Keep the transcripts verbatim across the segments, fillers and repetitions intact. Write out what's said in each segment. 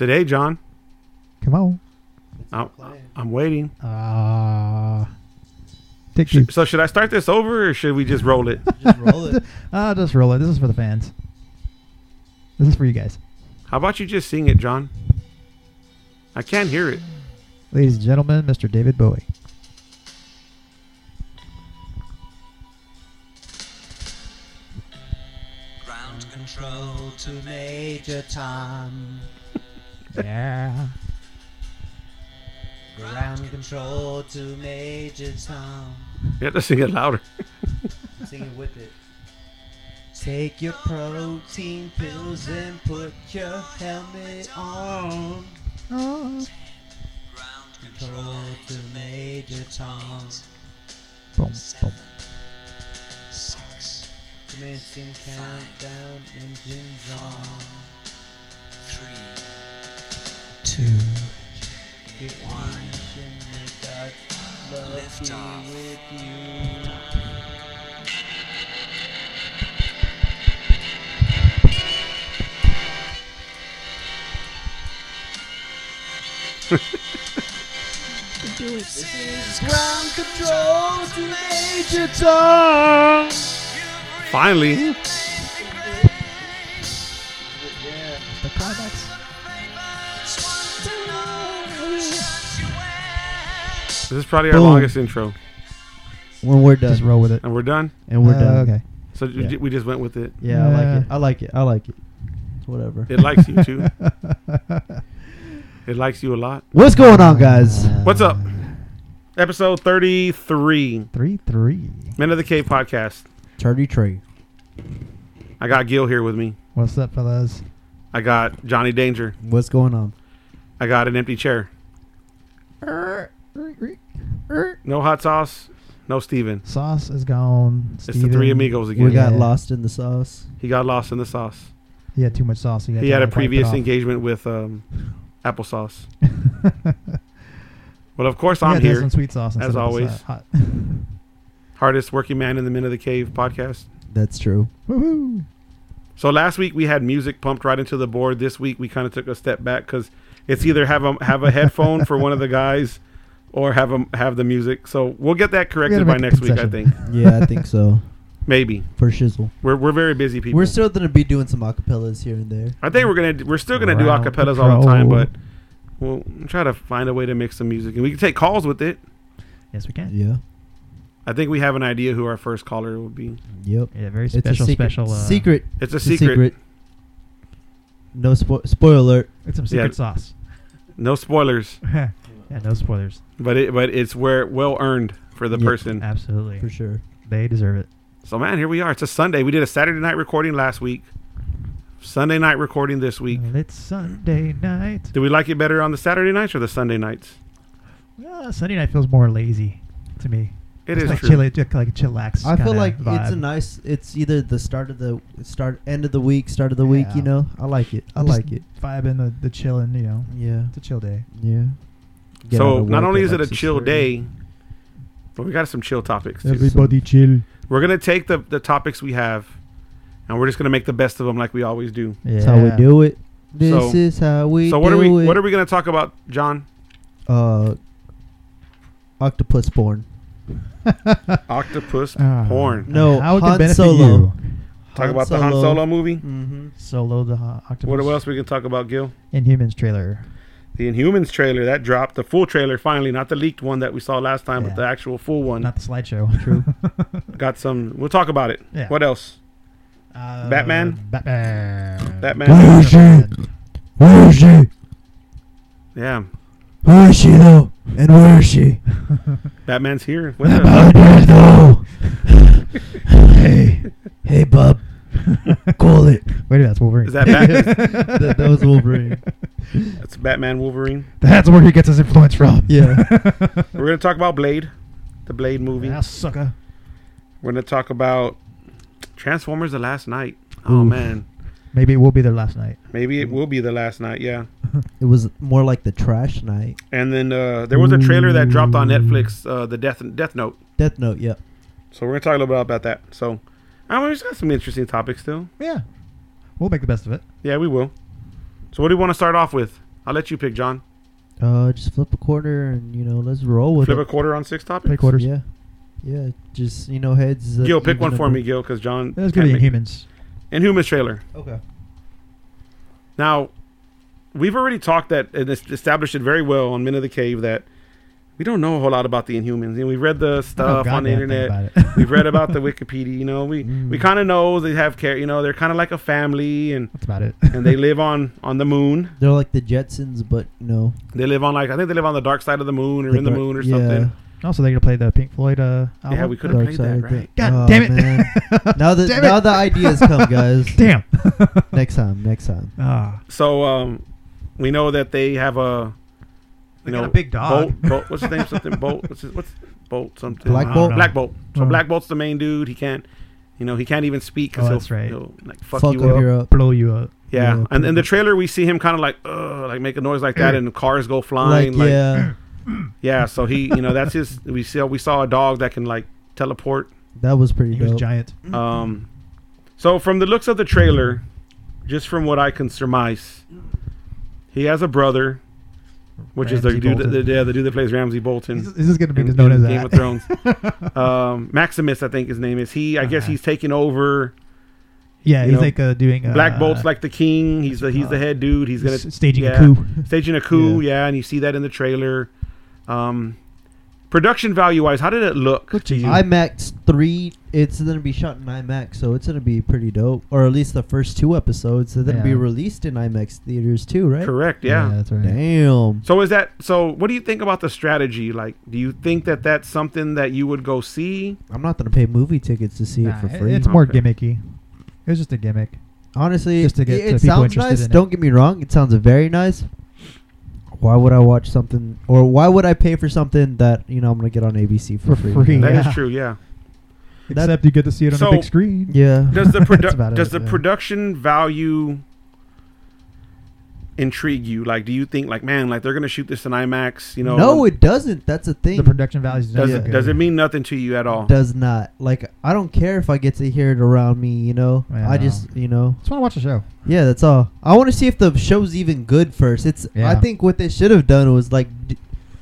Today, John. Come on. I'm, I'm waiting. Uh, take Sh- two. so should I start this over or should we just roll it? Just roll it. Uh, just roll it. This is for the fans. This is for you guys. How about you just sing it, John? I can't hear it. Ladies and gentlemen, Mister David Bowie. Ground control to Major Tom. Yeah. Ground control to Major Tom. You have to sing it louder. Sing it with it. Take your protein pills and put your helmet on. Oh. Ground control to Major Tom. Boom, boom. Six. Commencing countdown, engines on. Three. Two. Get one. Lift off with you. This is ground control to Major Tom. Finally. The climax. This is probably our Boom. longest intro. When we're done. Just roll with it. And we're done. And we're Uh, done. Okay. So Yeah. j- we just went with it. Yeah, I like Yeah. it. I like it. I like it. It's whatever. It likes you too. It likes you a lot. What's going on, guys? What's up? Episode thirty-three. Three, three. Men of the Cave podcast. Turdy tree. I got Gil here with me. What's up, fellas? I got Johnny Danger. What's going on? I got an empty chair. No hot sauce. No Steven. Sauce is gone. It's the three amigos again. We got Yeah. lost in the sauce. He got lost in the sauce. He had too much sauce. He had, He to had a wipe it previous off. engagement with um, applesauce. Well, of course, He I'm had to have here. some sweet sauce instead as of the always. sa- hot. Hardest working man in the Men of the Cave podcast. That's true. Woohoo! So last week we had music pumped right into the board. This week we kind of took a step back because it's either have a have a headphone for one of the guys or have a, have the music. So we'll get that corrected gotta by make a next week, I concession. think. Yeah, I think so. Maybe. For shizzle. We're we're very busy people. We're still gonna be doing some acapellas here and there. I think we're gonna we're still gonna do Round acapellas all the time, control. but we'll try to find a way to mix some music and we can take calls with it. Yes, we can. Yeah. I think we have an idea who our first caller will be. Yep. Yeah, very It's a special, secret. special. Uh, secret. It's a It's secret. No spo- spoiler alert. It's some secret Yeah. sauce. No spoilers, Yeah, no spoilers. but it but it's where well earned for the Yep. person. Absolutely. For sure. They deserve it. So man, here we are. It's a Sunday. We did a Saturday night recording last week. Sunday night recording this week. Well, it's Sunday night. Do we like it better on the Saturday nights or the Sunday nights? Uh, Sunday night feels more lazy to me. It It's is like true. chilly, just like a chillax. I feel kinda like vibe. it's a nice. It's either the start of the start, end of the week, start of the week. Yeah. You know, I like it. I Just like it. Vibing the the chilling. You know, Yeah. it's a chill day. Yeah. Get out So of not work only at is it a like chill six thirty. day, but we got some chill topics. Too. Everybody chill. We're gonna take the the topics we have, and we're just gonna make the best of them like we always do. Yeah. That's how we do it. This So- is how we so what do are we it. what are we gonna talk about, John? Uh, octopus porn. Octopus Ah. porn. No, How it Han can benefit Solo. you. Talk about the Han Solo movie. Mm-hmm. Solo the uh, octopus. What else we can talk about, Gil? Inhumans trailer. The Inhumans trailer that dropped, the full trailer finally, not the leaked one that we saw last time, Yeah. but the actual full one. Not the slideshow. True. Got some. We'll talk about it. Yeah. What else? uh, Batman? Batman. Batman. Where is she? Where is she? Yeah, Where is she though? And where is she? Batman's here with I'm us. out there though. hey, hey, bub, call it. Wait, that's Wolverine. Is that Batman? that, that was Wolverine. That's Batman Wolverine. That's where he gets his influence from. Yeah. We're gonna talk about Blade, the Blade movie. Yeah, sucker. We're gonna talk about Transformers: The Last Night. Oh Oof. man, Maybe it will be their last night. maybe it will be the last night. Yeah. It was more like the trash night. And then uh, there was a trailer that dropped on Netflix, uh, the Death Death Note. Death Note, yeah. So we're gonna talk a little bit about that. So, I mean, we've got some interesting topics still. Yeah. We'll make the best of it. Yeah, we will. So what do you want to start off with? I'll let you pick, John. Uh, just flip a quarter and you know let's roll with Flip it. a quarter on six topics. Play quarters. Yeah, yeah. Just you know heads. uh, Gil, pick even one for number. me, Gil, because John. That's can't gonna be make- Inhumans. Inhumans trailer. Okay. Now, we've already talked that and es- established it very well on Men of the Cave that we don't know a whole lot about the Inhumans. You know, we've read the stuff on the goddamn thing internet. about it. We've read about the Wikipedia. You know, we Mm. we kind of know they have care. You know, they're kind of like a family, and That's about it. and they live on on the moon. They're like the Jetsons, but you know. They live on like I think they live on the dark side of the moon or The in the dark- moon or yeah. something. Also, they're gonna play the Pink Floyd uh, album. Yeah, we could have Dark played side that, of the- right? God Oh, damn it! man. Now the Damn now it. the ideas come, guys. Damn. Next time, next time. Ah, So um, we know that they have a you They know got a big dog. Bolt, Bolt, what's his name? Something Bolt. What's his, what's Bolt? Something. Black I Bolt? don't know. Black Bolt. So Oh. Black Bolt's the main dude. He can't, you know, he can't even speak Oh, because that's he'll, right. he'll like fuck, Fuck you up up. your up. blow you up. Yeah, Yeah, and in the pretty trailer we see him kind of like, uh, like make a noise like that, and cars go flying. Like Like, yeah, yeah. So he, you know, that's his. We saw we saw a dog that can like teleport. that was pretty He was dope. giant. Um, so from the looks of the trailer, just from what I can surmise, he has a brother, which is the Ramsay dude, Bolton. the, the, the dude that plays Ramsey Bolton. He's, this is gonna be in, known in as Game that. of Thrones. um, Maximus, I think his name is. He, I guess, Uh-huh. he's taking over. Yeah, you he's know, like uh, doing uh, Black Bolt's like the king. He's the he's the head dude. He's gonna s- staging yeah, a coup. staging a coup. Yeah. and you see that in the trailer. Um, production value wise, how did it look Look to you? IMAX three. It's gonna be shot in IMAX, so it's gonna be pretty dope. Or at least the first two episodes. They're gonna be Yeah. released in IMAX theaters too, right? Correct. Yeah. that's right. Damn. So is that so? What do you think about the strategy? Like, do you think that that's something that you would go see? I'm not gonna pay movie tickets to see Nah, it for it- free. It's more Okay. gimmicky. It was just a gimmick. Honestly, Just to get it, the it people sounds interested nice. in it. Don't get me wrong. It sounds very nice. Why would I watch something, or why would I pay for something that you know I'm gonna get on A B C for, For free? free. That is Yeah. true. Yeah. That- Except you get to see it on So- a big screen. Yeah. Does the That's produ- about does it, the yeah. production value intrigue you? Like, do you think like, man, like they're gonna shoot this in IMAX? You know? no, it doesn't. That's a thing. The production values does not it good. does it mean nothing to you at all? Does not. Like I don't care if I get to hear it around me. You know. Yeah. I just you know. Just want to watch the show. Yeah, that's all. I want to see if the show's even good first. It's. I Yeah. think what they should have done was like d-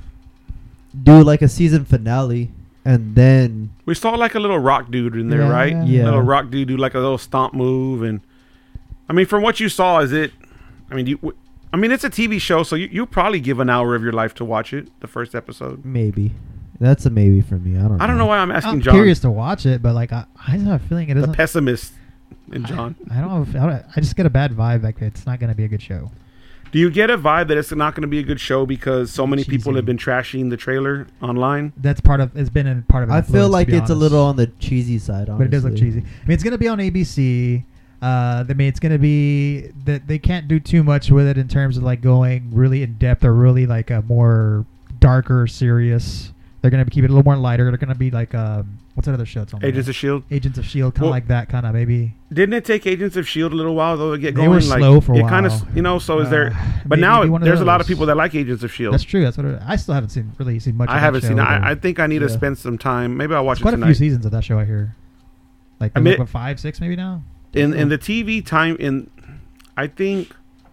do like a season finale and then We saw like a little rock dude in there, Yeah, right? yeah. Yeah. Little rock dude do like a little stomp move, and I mean, from what you saw, is it? I mean, you. I mean, it's a T V show, so you you probably give an hour of your life to watch it. The first episode. maybe. That's a maybe for me. I don't. I don't know why I'm asking I'm John, curious to watch it, but like I, I just have a feeling it the doesn't. pessimist, in John. I don't. know if- I, don't I just get a bad vibe. Like it's not going to be a good show. Do you get a vibe that it's not going to be a good show because so many people Cheesy. have been trashing the trailer online? That's part of. It's been a part of. I influence, feel to like be it's a honest. little on the cheesy side. Honestly. But it does look cheesy. I mean, it's going to be on A B C. Uh, I mean, it's going to be that they can't do too much with it in terms of like going really in depth or really like a more darker, serious. They're going to keep it a little more lighter. They're going to be like um, what's that other show? It's on Agents there? of Shield. Agents of Shield, kind of Well- like that, kind of maybe. Didn't it take Agents of Shield a little while though to get They going? were like, slow for a it kind while. of, you know. So is Uh, there? But maybe now be one of there's a lot of those. people that like Agents of Shield. That's true. That's what it, I still haven't seen really seen much. I of that haven't show, seen it. but I, I think I need to Yeah. spend some time. Maybe I'll watch it's it quite a tonight. few seasons of that show. I hear. Like, I there's mean- like what, five, six, maybe now. in in the T V time, in I think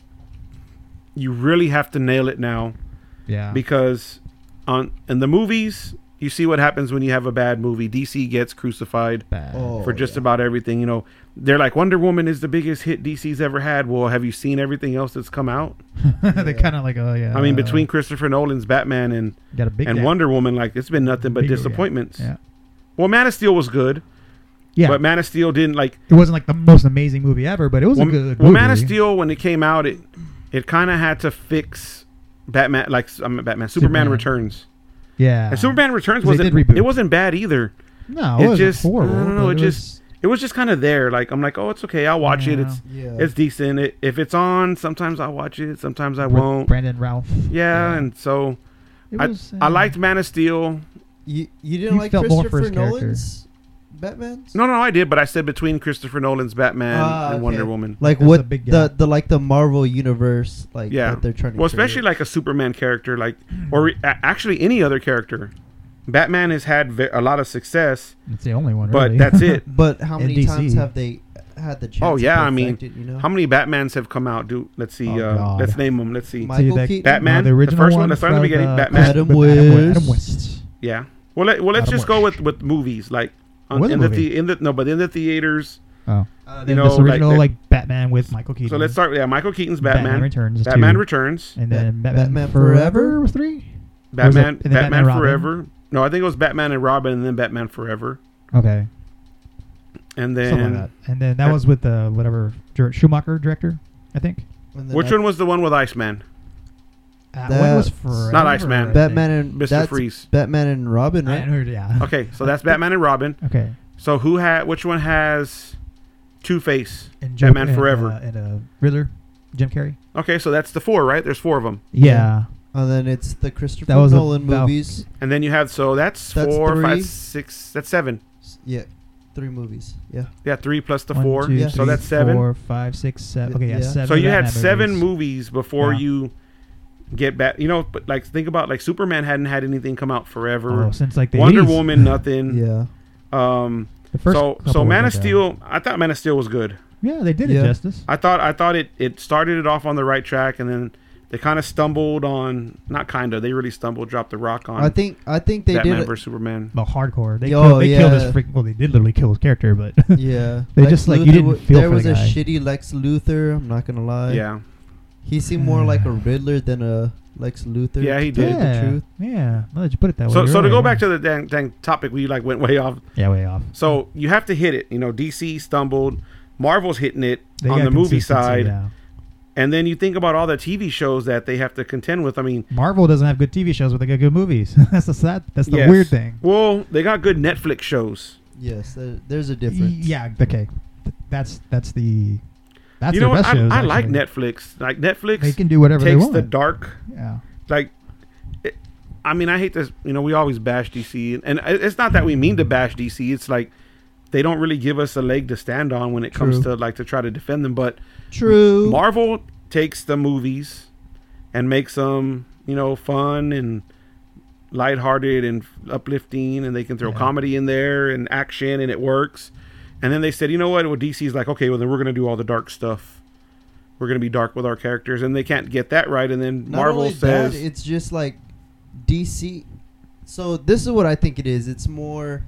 you really have to nail it now Yeah. because on in the movies you see what happens when you have a bad movie. D C gets crucified Bad. Oh, for just yeah. about everything. You know, they're like Wonder Woman is the biggest hit D C's ever had. Well, have you seen everything else that's come out? they kind of like, oh yeah. I mean, between Christopher Nolan's Batman and got a big and gap. Wonder Woman, like it's been nothing but Big gap. disappointments. Yeah. Well, Man of Steel was good, Yeah. but Man of Steel didn't like. It wasn't like the most amazing movie ever, but it was Well, a good well movie. Man of Steel when it came out, it it kind of had to fix Batman, like um, Batman, Superman, Superman. Returns, Yeah. and Superman Returns 'Cause they wasn't did reboot. it wasn't bad either. No, it it, was just- horrible. I don't know, but it it just- It was just kind of there. Like I'm like, oh, it's okay, I'll watch it. Yeah. It's Yeah. it's decent. It, if it's on, sometimes I'll watch it. Sometimes I was won't. Brandon Ralph. Yeah, and so It I was, I uh, liked Man of Steel. You you didn't You like felt more for Christopher his character. Nolan's Batman? No, no, I did, but I said between Christopher Nolan's Batman Ah, and okay. Wonder Woman. Like There's a what big the gap. the like the Marvel universe like Yeah. that they're trying to Well, especially create. like a Superman character, like or re- a- actually any other character. Batman has had ve- a lot of success, It's the only one. but really. that's it. But how in many D C. times have they had the chance. Oh, yeah, to I mean, perfect it, you know? How many Batmans have come out? Do let's see. Oh, uh, God. let's name them. Let's see. My- Michael that- Keaton? Batman, no, the the original first one, one. let's start at the from, beginning, uh, Batman. Adam with West. Adam West. Yeah. Well, let, well, let's Adam just go West. with with movies like on, Was it in the, movie? the in the no, but in the theaters. Oh, Uh, then know, this original like- like, Batman with Michael Keaton. So let's start. Yeah, Michael Keaton's Batman. Batman Returns. is Batman two. Returns. And then Bat- Batman, Batman Forever Forever? was three. Batman. and then Batman, Batman Robin? Forever. No, I think it was Batman and Robin, and then Batman Forever, Okay, and something like then that. And then that that- was with the whatever Ger- Schumacher director, I think. and then which I- one was the one with Iceman? That, That- one was Forever. Not Iceman. I Batman think. and Mister that's Freeze. Batman and Robin, I right? heard, yeah. Okay, so that's Batman and Robin. Okay. So who had? Which one has Two Face? And Batman and, Forever. Uh, and uh, Riddler, Jim Carrey. Okay, so that's the four, right? There's four of them, Yeah. And then it's the Christopher That was a- Nolan that- movies. and then you have so that's, That's four, three. five, six. That's seven. S- Yeah, three movies. Yeah. Yeah, three plus the One, four. two, Yeah. So three, that's seven. Four, five, six, seven. Okay, yeah, Yeah. seven. So you had Batman seven movies. movies before Yeah. you get back. You know, but like think about like Superman hadn't had anything come out forever. Oh, since like the Wonder eighties. Woman, nothing. Yeah. Um. The first So couple so was Man like of that. Steel. I thought Man of Steel was good. Yeah, they did Yeah. it justice. I thought I thought it it started it off on the right track, and then they kind of stumbled on. Not kind of. They really stumbled. Dropped the rock on. I think I think they Batman did. It. versus Superman. Well, hardcore. They, Yo, killed, they killed yeah. his freaking. Well, they did literally kill his character, but Yeah. They Lex just, like, you Luthor didn't wa- feel There for was the a guy. shitty Lex Luthor. I'm not gonna lie. Yeah. He seemed more like a Riddler than a Lex Luthor. Yeah, he to tell did. you yeah, The truth. yeah. Now that you put it that way. So you're so to right, go yeah. back to the dang, dang topic, we like went way off. yeah, way off. So you have to hit it. You know, D C stumbled. Marvel's hitting it They on got the movie consistency, side. yeah. And then you think about all the T V shows that they have to contend with. I mean, Marvel doesn't have good T V shows, but they got good movies. that's the sad. That's the yes. weird thing. Well, they got good Netflix shows. Yes, there, there's a Y- difference. Yeah. Okay. Th- That's that's the. That's you their know what? best I, shows, I like actually. Netflix. Like Netflix They can do whatever they takes want. the dark. yeah. Like, it, I mean, I hate this. You know, we always bash D C, and, and it's not that we mean to bash D C. It's like they don't really give us a leg to stand on when it comes True. to like to try to defend them. But True. Marvel takes the movies and makes them, you know, fun and lighthearted and uplifting, and they can throw Yeah. comedy in there and action, and it works. And then they said, you know what? Well, D C's like, okay, well then we're gonna do all the dark stuff. We're gonna be dark with our characters, and they can't get that right. And then Not Marvel only says, that, it's just like D C. So this is what I think it is. It's more.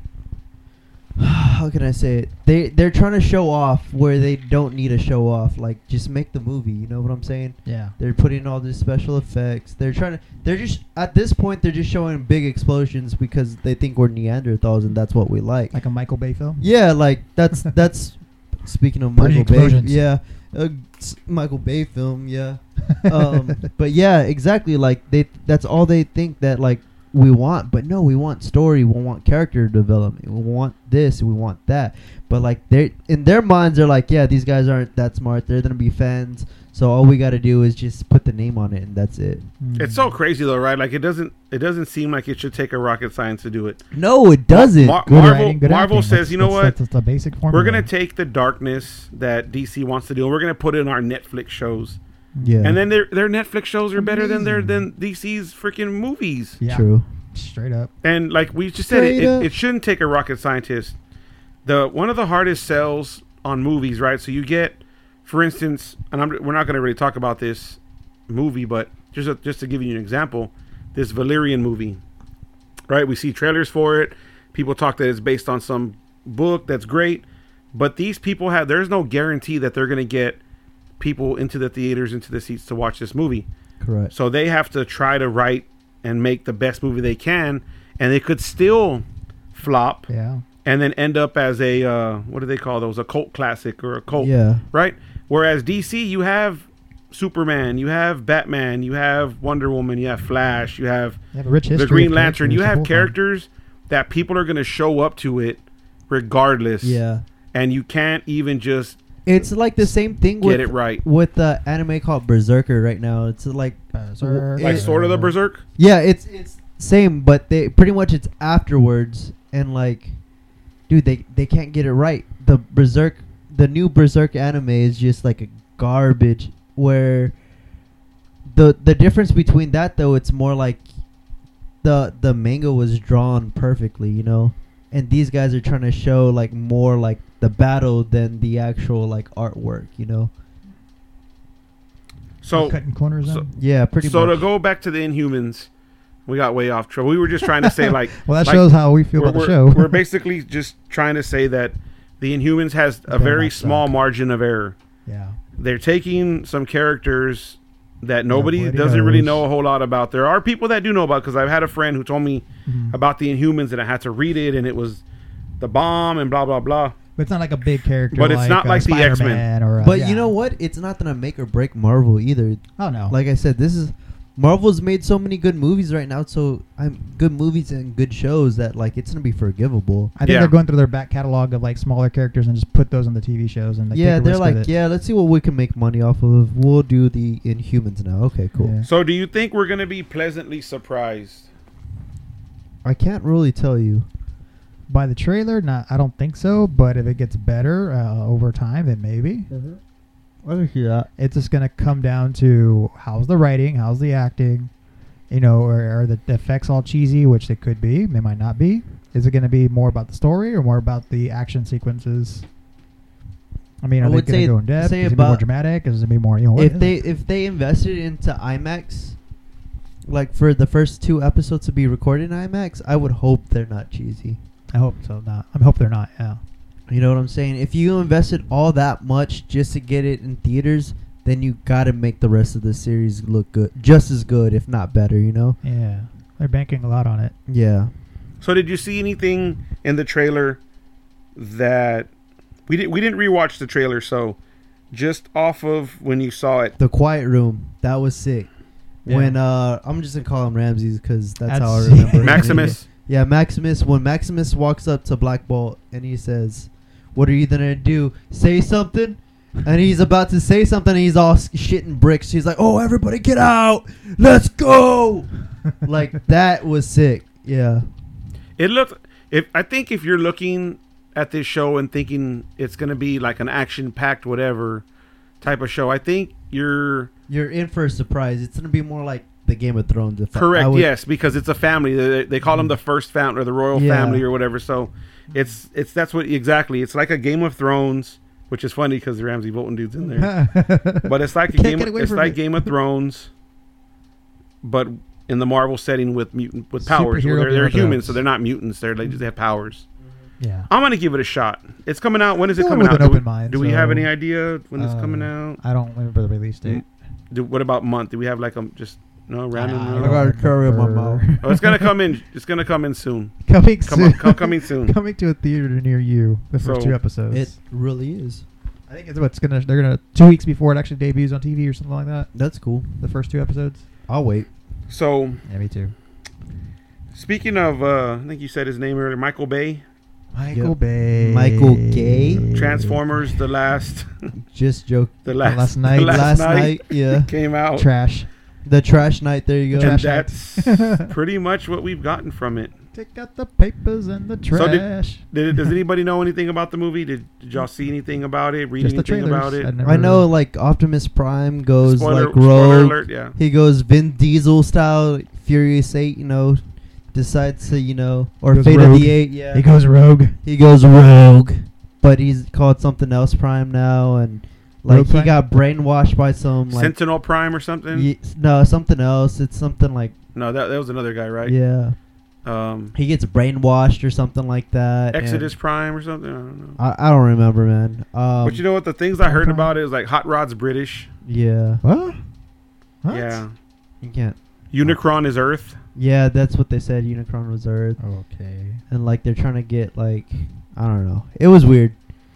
How can I say it? They they're trying to show off where they don't need to show off. Like just make the movie. You know what I'm saying? Yeah. They're putting all these special effects. They're trying to. They're just at this point. They're just showing big explosions because they think we're Neanderthals and that's what we like. Like a Michael Bay film. Yeah, like that's that's. Speaking of Pretty Michael Bay, explosions. yeah, a s- Michael Bay film, yeah. um, but yeah, exactly. Like they, that's all they think that like we want. But no, we want story. We want character development. We want this. We want that. But like they, in their minds, they're like, yeah, these guys aren't that smart. They're gonna be fans. So all we got to do is just put the name on it, and that's it. Mm. it's so crazy though, right? Like it doesn't it doesn't seem like it should take a rocket science to do it. No, it doesn't. Mar- Good Marvel writing, good Marvel acting. says, That's- you know that's- what? That's, that's a basic formula. We're gonna take the darkness that D C wants to do, and we're gonna put it in our Netflix shows. Yeah, And then their their Netflix shows are better than their Amazing. than D C's freaking movies. Yeah. true. Straight up. And like we just said, it, Straight up. it, it shouldn't take a rocket scientist. The one of the hardest sells on movies, right? So you get, for instance, and I'm, we're not going to really talk about this movie, but just a, just to give you an example, this Valerian movie, right? We see trailers for it. People talk that it's based on some book that's great, but these people have there's no guarantee that they're going to get people into the theaters, into the seats to watch this movie. Correct. So they have to try to write and make the best movie they can, and they could still flop Yeah. and then end up as a uh, what do they call those? A cult classic or a cult, Yeah. right? Whereas D C, you have Superman, you have Batman, you have Wonder Woman, you have Flash, you have You have a rich history. the of Green Lantern. characters You to have pull from. characters that people are going to show up to it regardless. Yeah. And you can't even just It's like the same thing with get it right. with the anime called Berserker right now. It's like Berserk. Like it- sort of the Berserk. yeah, it's it's same, but they pretty much it's afterwards and like, dude, they they can't get it right. The Berserk, the new Berserk anime is just like a garbage. Where the the difference between that though, it's more like the the manga was drawn perfectly, you know, and these guys are trying to show like more like the battle than the actual like artwork. You know. So, cutting corners. so, on? Yeah, pretty so much. to go back to the Inhumans, we got way off track. We were just trying to say like, Well, that like, shows how we feel we're, about the we're- show. we're basically just trying to say that the Inhumans has a Very very much small so. margin of error. yeah. They're taking some characters that nobody Nobody doesn't really knows. know a whole lot about. There are people that do know about, because I've had a friend who told me Mhm. about the Inhumans and I had to read it, and it was the bomb and blah blah blah. But it's not like a big character. But it's like, not uh, like the X-Men. Spider-Man Or, uh, But yeah. you know what? It's not gonna make or break Marvel either. Oh no. Like I said, this is Marvel's made so many good movies right now. So I'm good movies and good shows that like it's gonna be forgivable. I think Yeah. they're going through their back catalog of like smaller characters and just put those on the T V shows and like, yeah, take a they're risk like, with it. yeah, let's see what we can make money off of. We'll do the Inhumans now. Okay, cool. Yeah. So do you think we're gonna be pleasantly surprised? I can't really tell you. By the trailer, not. I don't think so. But if it gets better uh, over time, then maybe. I can see that. It's just gonna come down to how's the writing, how's the acting, you know, or are the effects all cheesy, which they could be, they might not be. Is it gonna be more about the story or more about the action sequences? I mean, I are they would gonna say- go in depth? say Is it gonna be more about- dramatic? Is it gonna be more, you know? If what- they if they invested into IMAX, like for the first two episodes to be recorded in IMAX, I would hope they're not cheesy. I hope so. Not. I hope they're not. Yeah. You know what I'm saying? If you invested all that much just to get it in theaters, then you got to make the rest of the series look good, just as good, if not better. You know? Yeah. They're banking a lot on it. Yeah. So did you see anything in the trailer that we didn't we didn't rewatch the trailer, so just off of when you saw it? The Quiet Room, that was sick. Yeah. When uh, I'm just gonna call him Ramses because that's, how I That's- remember him. Maximus. Yeah, Maximus. When Maximus walks up to Black Bolt and he says, "What are you gonna do? Say something?" And he's about to say something, and he's all s- shitting bricks. He's like, "Oh, everybody, get out! Let's go!" Like that was sick. Yeah, It looked. If I think if you're looking at this show and thinking it's gonna be like an action-packed whatever type of show, I think you're you're in for a surprise. It's gonna be more like the Game of Thrones. If I- I correct. would- Yes, because it's a family. They, they call them the first family or the royal Yeah. family or whatever. So it's it's that's what exactly. It's like a Game of Thrones, which is funny because the Ramsey Bolton dude's in there. But it's like a Can't game. get away It's from like it. Game of Thrones, but in the Marvel setting with mutant with powers. Superhero They're, Game they're of humans, Thrones. so they're not mutants. They're they just have powers. yeah. I'm gonna give it a shot. It's coming out. When is it Going coming with out? an Do we, open mind, do we have so, any idea when it's uh, coming out? I don't remember the release date. Do, what about month? Do we have like a just no random? I no? I got a curry in my remember. mouth. Oh, it's gonna come in. It's gonna come in soon. Coming Come soon. on, come, coming soon. Coming to a theater near you. The first So, two episodes. It really is. I think it's what's gonna. They're gonna two weeks before it actually debuts on T V or something like that. That's cool. The first two episodes. I'll wait. So Yeah, me too. speaking of, uh, I think you said his name earlier, Michael Bay, Michael Yep. Bay. Michael Gay? Transformers, the last, Just joke. the last, last the night. Last, night, yeah. came out. Trash. The trash night. There you go. And Trash that's pretty much what we've gotten from it. Take out the papers and the So did- trash. Did, does anybody know anything about the movie? Did, did y'all see anything about it? Read Just the anything trailers. about it? I'd never- I know, like Optimus Prime goes spoiler, like spoiler rogue. alert, yeah. He goes Vin Diesel style, Furious Eight. You know, decides to you know, or Goes Fate of rogue. the Eight. Yeah, He goes rogue. he goes rogue, but he's called something else Prime now, and like Rogue he Prime? got brainwashed by some like Sentinel Prime or something? ye- no something else. It's something like No, that, that was another guy, right? yeah. Um, He gets brainwashed or something like that. and Exodus Prime or something? I don't know. I, I don't remember, man. Um, but you know what? The things I heard Prime? about it is like Hot Rod's British. yeah, What? What? Yeah. you can't. Unicron is Earth. Yeah, that's what they said. Unicron was Earth, Okay. and like they're trying to get like I don't know. It was weird.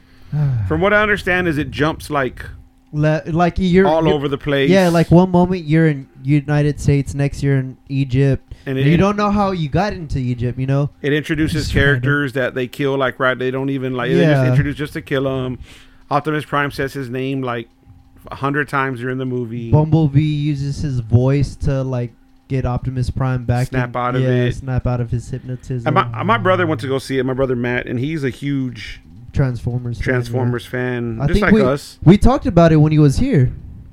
From what I understand, is it jumps like Le- like you're all you're- over the place. Yeah, like one moment you're in United States, next you're in Egypt, and and it, you don't know how you got into Egypt. You know? it introduces Just characters that they kill like right. They don't even like. They just Yeah. introduce just to kill them. Optimus Prime says his name like a hundred times during the movie. Bumblebee uses his voice to like get Optimus Prime back. Snap in- out of yeah, it. Snap out of his hypnotism. And my, my brother went to go see it. My brother Matt, and he's a huge Transformers. fan, yeah. Transformers fan, I just think like we- us. We talked about it when he was here.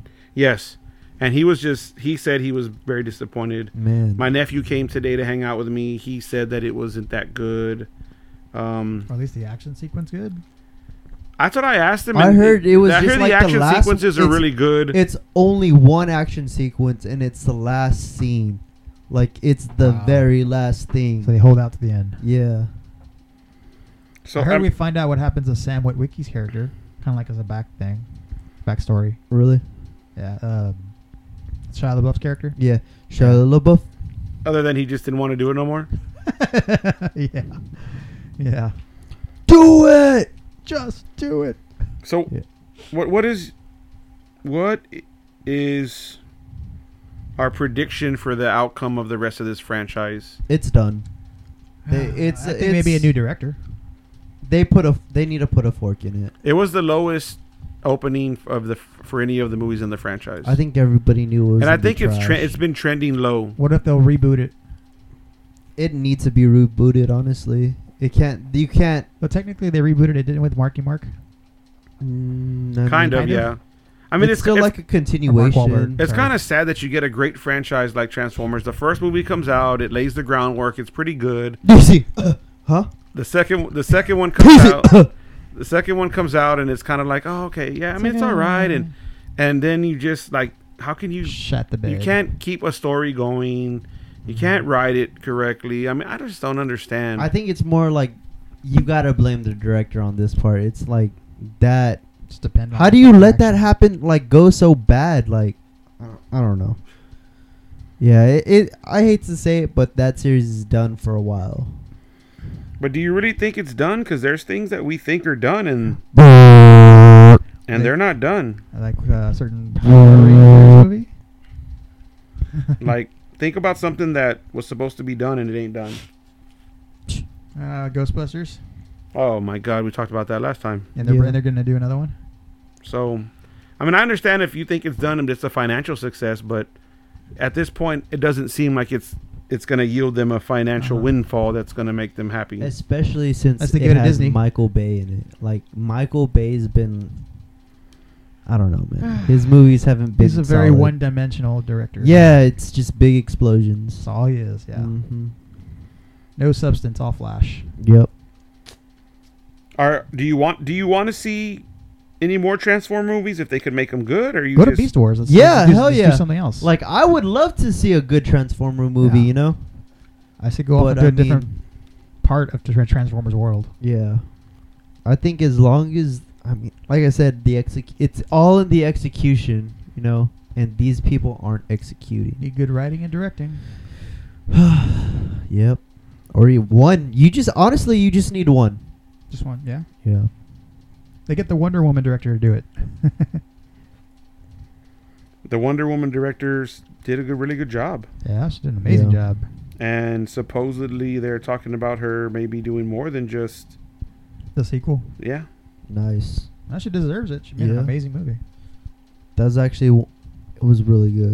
Yes, and he was just. He said he was very disappointed. Man, My nephew came today to hang out with me. He said that it wasn't that good. Um, Or at least the action sequence good. That's what I asked him. I and heard it was I just heard like the the action last- sequences are it's- really good. It's only one action sequence, and it's the last scene. Like it's the Wow. very last thing. So they hold out to the end. Yeah. so I heard I'm- we find out what happens to Sam Witwicky's character, kind of like as a back thing, backstory. Really? Yeah. Um, Shia LaBeouf's character. Yeah. Shia LaBeouf. other than he just didn't want to do it no more. yeah. Yeah. Do it. Just do it. So, Yeah. what what is what i- is our prediction for the outcome of the rest of this franchise? It's done. They, it's I think maybe a it's- new director. They put a. They need to put a fork in it. It was the lowest opening of the for any of the movies in the franchise. I think everybody knew it was. and I gonna be think it's tre- trash. it's been trending low. What if they'll reboot it? It needs to be rebooted. Honestly, it can't. You can't. But technically, they rebooted it, didn't with Marky Mark. Mm, I Kind mean, of, yeah. I mean, it's, it's, still it's, like a continuation. Wahlberg. it's Sorry. kind of sad that you get a great franchise like Transformers. The first movie comes out, it lays the groundwork, it's pretty good. You see, uh, huh? The second the second one comes out, the second one comes out, and it's kind of like, oh, okay, yeah. I mean, it's all right, and and then you just like, how can you? Shut the bed. You can't keep a story going. You can't write it correctly. I mean, I just don't understand. I think it's more like you gotta blame the director on this part. It's like that. Just depend on How the do you let action. that happen? Like go so bad? Like I don't, I don't know. Yeah, it, it. I hate to say it, but that series is done for a while. But do you really think it's done? Because there's things that we think are done, and and they're not done. I like uh, certain movie. Like, think about something that was supposed to be done and it ain't done. Uh, Ghostbusters, Oh my God, we talked about that last time. and they're Yeah. and they're gonna do another one. So, I mean, I understand if you think it's done and it's a financial success, but at this point, it doesn't seem like it's it's going to yield them a financial Uh-huh. windfall that's going to make them happy. Especially since That's the it good of has Disney. Michael Bay in it. Like Michael Bay's been. I don't know, man. His movies haven't been. He's a very solid. one-dimensional director. Yeah, it's just big explosions. That's all he is. Yeah. hmm No substance, all flash. Yep. Are do you want do you want to see any more Transform movies if they could make them good, or you Go to just, Beast Wars. Let's, Yeah, let's do, hell let's yeah. do something else. Like I would love to see a good Transformer movie. Yeah. You know. I say go off but into a I different mean- part of the Tra- Transformers world. Yeah. I think as long as I mean, like I said, the exec- it's all in the execution. You know, and these people aren't executing. Need good writing and directing. Yep. Or you one. You just honestly, you just need one. Just one, yeah. Yeah. They get the Wonder Woman director to do it. the Wonder Woman directors did a good, really good job, Yeah, she did an amazing Yeah. job. and supposedly they're talking about her maybe doing more than just The sequel. yeah. Nice. Now she deserves it. She made an Yeah. amazing movie. That was actually w- it was really good.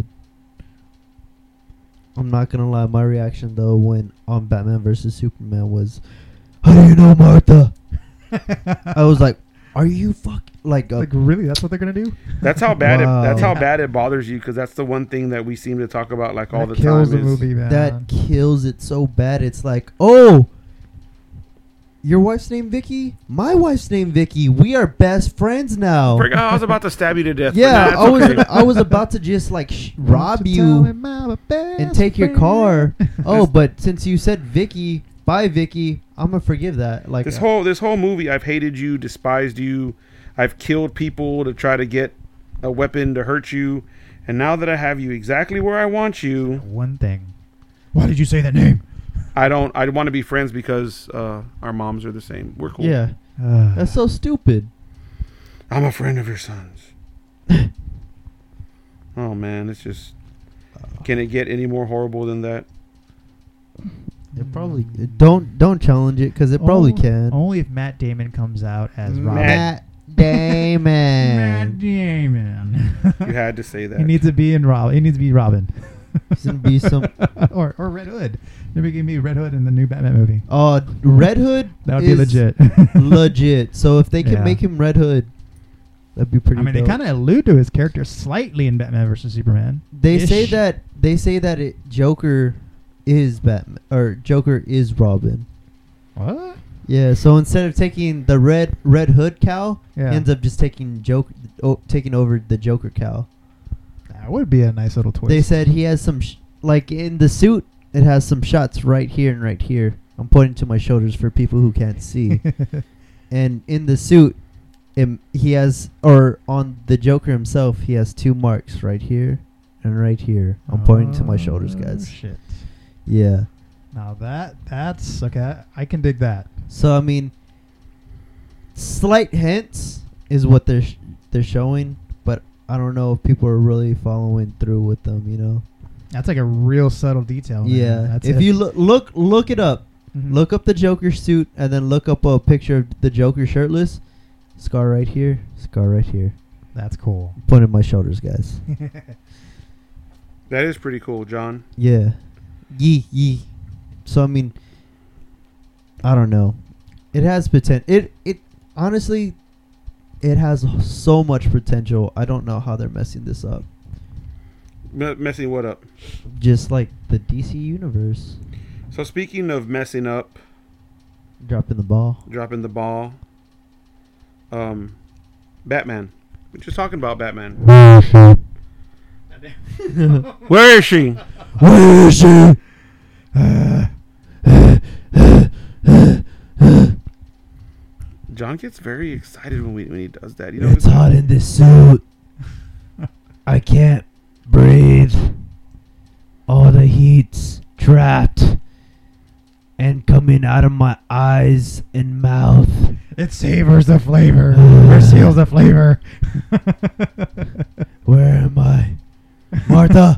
I'm not gonna lie, my reaction though when on Batman versus Superman was, "How do you know Martha?" I was like, "Are you fuck like?" Uh, like, really? That's what they're gonna do? That's how bad Wow. it. That's how Yeah. bad it bothers you, because that's the one thing that we seem to talk about like all That the kills time. the is- movie, man. that kills it so bad. It's like, oh, your wife's named Vicky. My wife's named Vicky. We are best friends now. Frick, oh, I was about to stab you to death. but Yeah, nah, it's I was. okay. I was about to just like sh- rob Tell you me my best and take your friend. car. Oh, but since you said Vicky, bye Vicky, I'm gonna forgive that. Like This uh, whole this whole movie, I've hated you, despised you, I've killed people to try to get a weapon to hurt you, and now that I have you exactly where I want you, One thing. Why did you say that name? I don't. I want to be friends because uh, our moms are the same. We're cool. yeah, Uh, that's so stupid. I'm a friend of your son's. Oh man, it's just. Can it get any more horrible than that? It probably don't don't challenge it because it probably only, can. Only if Matt Damon comes out as Robin. Matt Matt Damon. Matt Damon. You had to say that. He needs to be in Rob. He needs to be Robin. He's gonna be some. or or Red Hood. Maybe give me Red Hood in the new Batman movie. Uh, Red Hood. That would be is legit. legit. So if they can Yeah. make him Red Hood, that'd be pretty. I mean, they dope. kind of allude to his character slightly in Batman versus Superman. They say ish. that they say that it, Joker is Batman or Joker is Robin. What? Yeah, so instead of taking the red Red Hood cowl, Yeah. he ends up just taking joke, oh, taking over the Joker cowl. That would be a nice little twist. They said he has some, sh- like in the suit, it has some shots right here and right here. I'm pointing to my shoulders for people who can't see. And in the suit, im- he has, or on the Joker himself, he has two marks right here and right here. I'm pointing to my shoulders, Oh, guys. Shit. Yeah. Now that that's okay. I can dig that. So I mean, slight hints is what they're sh- they're showing, but I don't know if people are really following through with them. You know? That's like a real subtle detail. Man. yeah. That's if it. you look look look it up, Mhm. look up the Joker suit, and then look up a picture of the Joker shirtless. Scar right here. Scar right here. That's cool. Pointing my shoulders, guys. That is pretty cool, John. Yeah. Yee yee. So I mean, I don't know. It has potential. It it honestly, it has so much potential. I don't know how they're messing this up. Me- messing what up? Just like the D C universe, So speaking of messing up, dropping the ball. dropping the ball, um, Batman. We're just talking about Batman. Where is she? Where is she? John gets very excited when we when he does that. You know, It's hot in this suit. I can't breathe. All the heat's trapped and coming out of my eyes and mouth. It savors the flavor or seals the flavor. Where am I? Martha.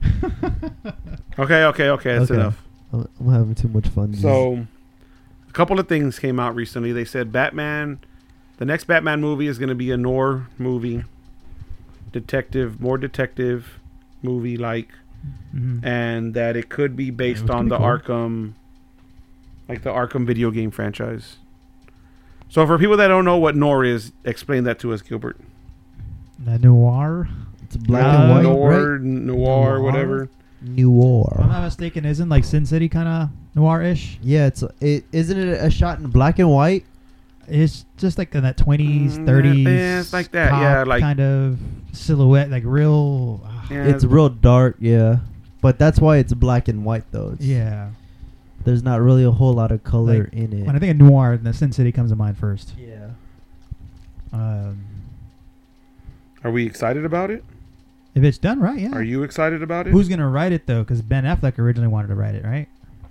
Okay, okay, okay. That's Okay. enough. I'm, I'm having too much fun. So, a couple of things came out recently. They said Batman, the next Batman movie is going to be a noir movie, detective, more detective movie like, Mhm. and that it could be based which could on be the cool. Arkham, like the Arkham video game franchise. So, for people that don't know what noir is, explain that to us, Gilbert. The noir. it's black Uh, and white, noir, right? noir, Noir? whatever. If I'm Noir. not mistaken, isn't like Sin City kind of noir-ish? Yeah, it's it isn't it a shot in black and white? It's just like in that twenties, Mm, thirties. yeah, it's like that, yeah, like- kind of silhouette, like real. ah, Yeah, It's real dark, yeah. But that's why it's black and white though. It's, yeah. There's not really a whole lot of color Like, in it. When I think of noir, the Sin City comes to mind first. yeah. Um, Are we excited about it? if it's done right, yeah. Are you excited about it? Who's gonna write it though? Because Ben Affleck originally wanted to write it, right?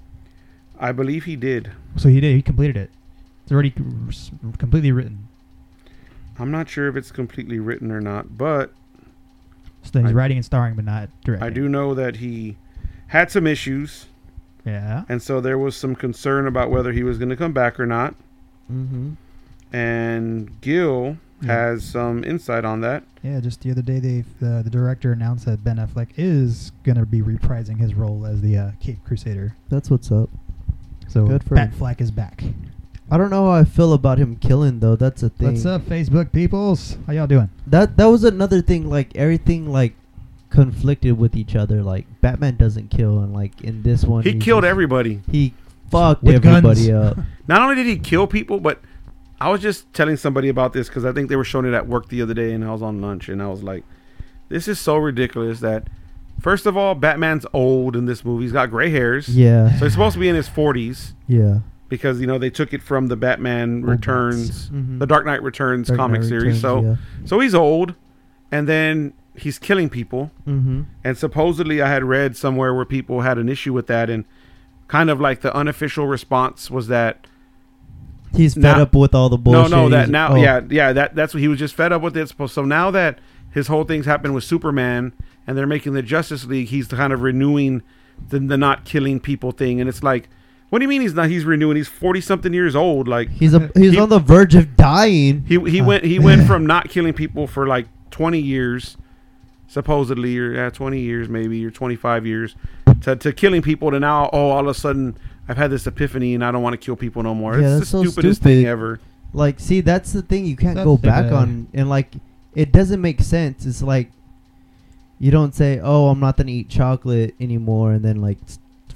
I believe he did. So he did. He completed it. It's already c- s- completely written. I'm not sure if it's completely written or not, but So he's I- writing and starring, but not directing. I do know that he had some issues, Yeah. and so there was some concern about whether he was going to come back or not. Mm-hmm. And Gil Yeah. has some insight on that. Yeah. Just the other day, they uh, the director announced that Ben Affleck is gonna be reprising his role as the uh, Cape Crusader. That's what's up. So Good for Bat him. Flack is back. I don't know how I feel about him killing though. That's a thing. What's up, Facebook peoples? How y'all doing? That that was another thing. Like everything, like conflicted with each other. Like Batman doesn't kill, and like in this one, He he's killed just- everybody. He fucked With everybody guns. up. Not only did he kill people, but I was just telling somebody about this because I think they were showing it at work the other day, and I was on lunch, and I was like, this is so ridiculous that, first of all, Batman's old in this movie. He's got gray hairs. Yeah, So he's supposed to be in his forties. yeah. Because, you know, they took it from the Batman Old Returns, Mhm. the Dark Knight Returns Dark comic Knight series. Returns, So so he's old, and then he's killing people. yeah. Mm-hmm. And supposedly I had read somewhere where people had an issue with that, and kind of like the unofficial response was that, He's fed Now- up with all the bullshit. no, no, that He's- now, oh, yeah, yeah, that that's what he was just fed up with it. So so now that his whole thing's happened with Superman, and they're making the Justice League, he's kind of renewing the, the not killing people thing. And it's like, what do you mean he's not? He's renewing. He's forty something years old. Like He's a he's He- on the verge of dying. he he Uh. went he went from not killing people for like twenty years, supposedly, or yeah, twenty years maybe, or twenty-five years, to, to killing people, to now, oh, all of a sudden I've had this epiphany and I don't want to kill people no more. Yeah, it's that's the so stupidest stupid. thing ever. Like, see, that's the thing you can't That's go back stupid. on, and like, it doesn't make sense. It's like, you don't say, "Oh, I'm not gonna eat chocolate anymore," and then like, s-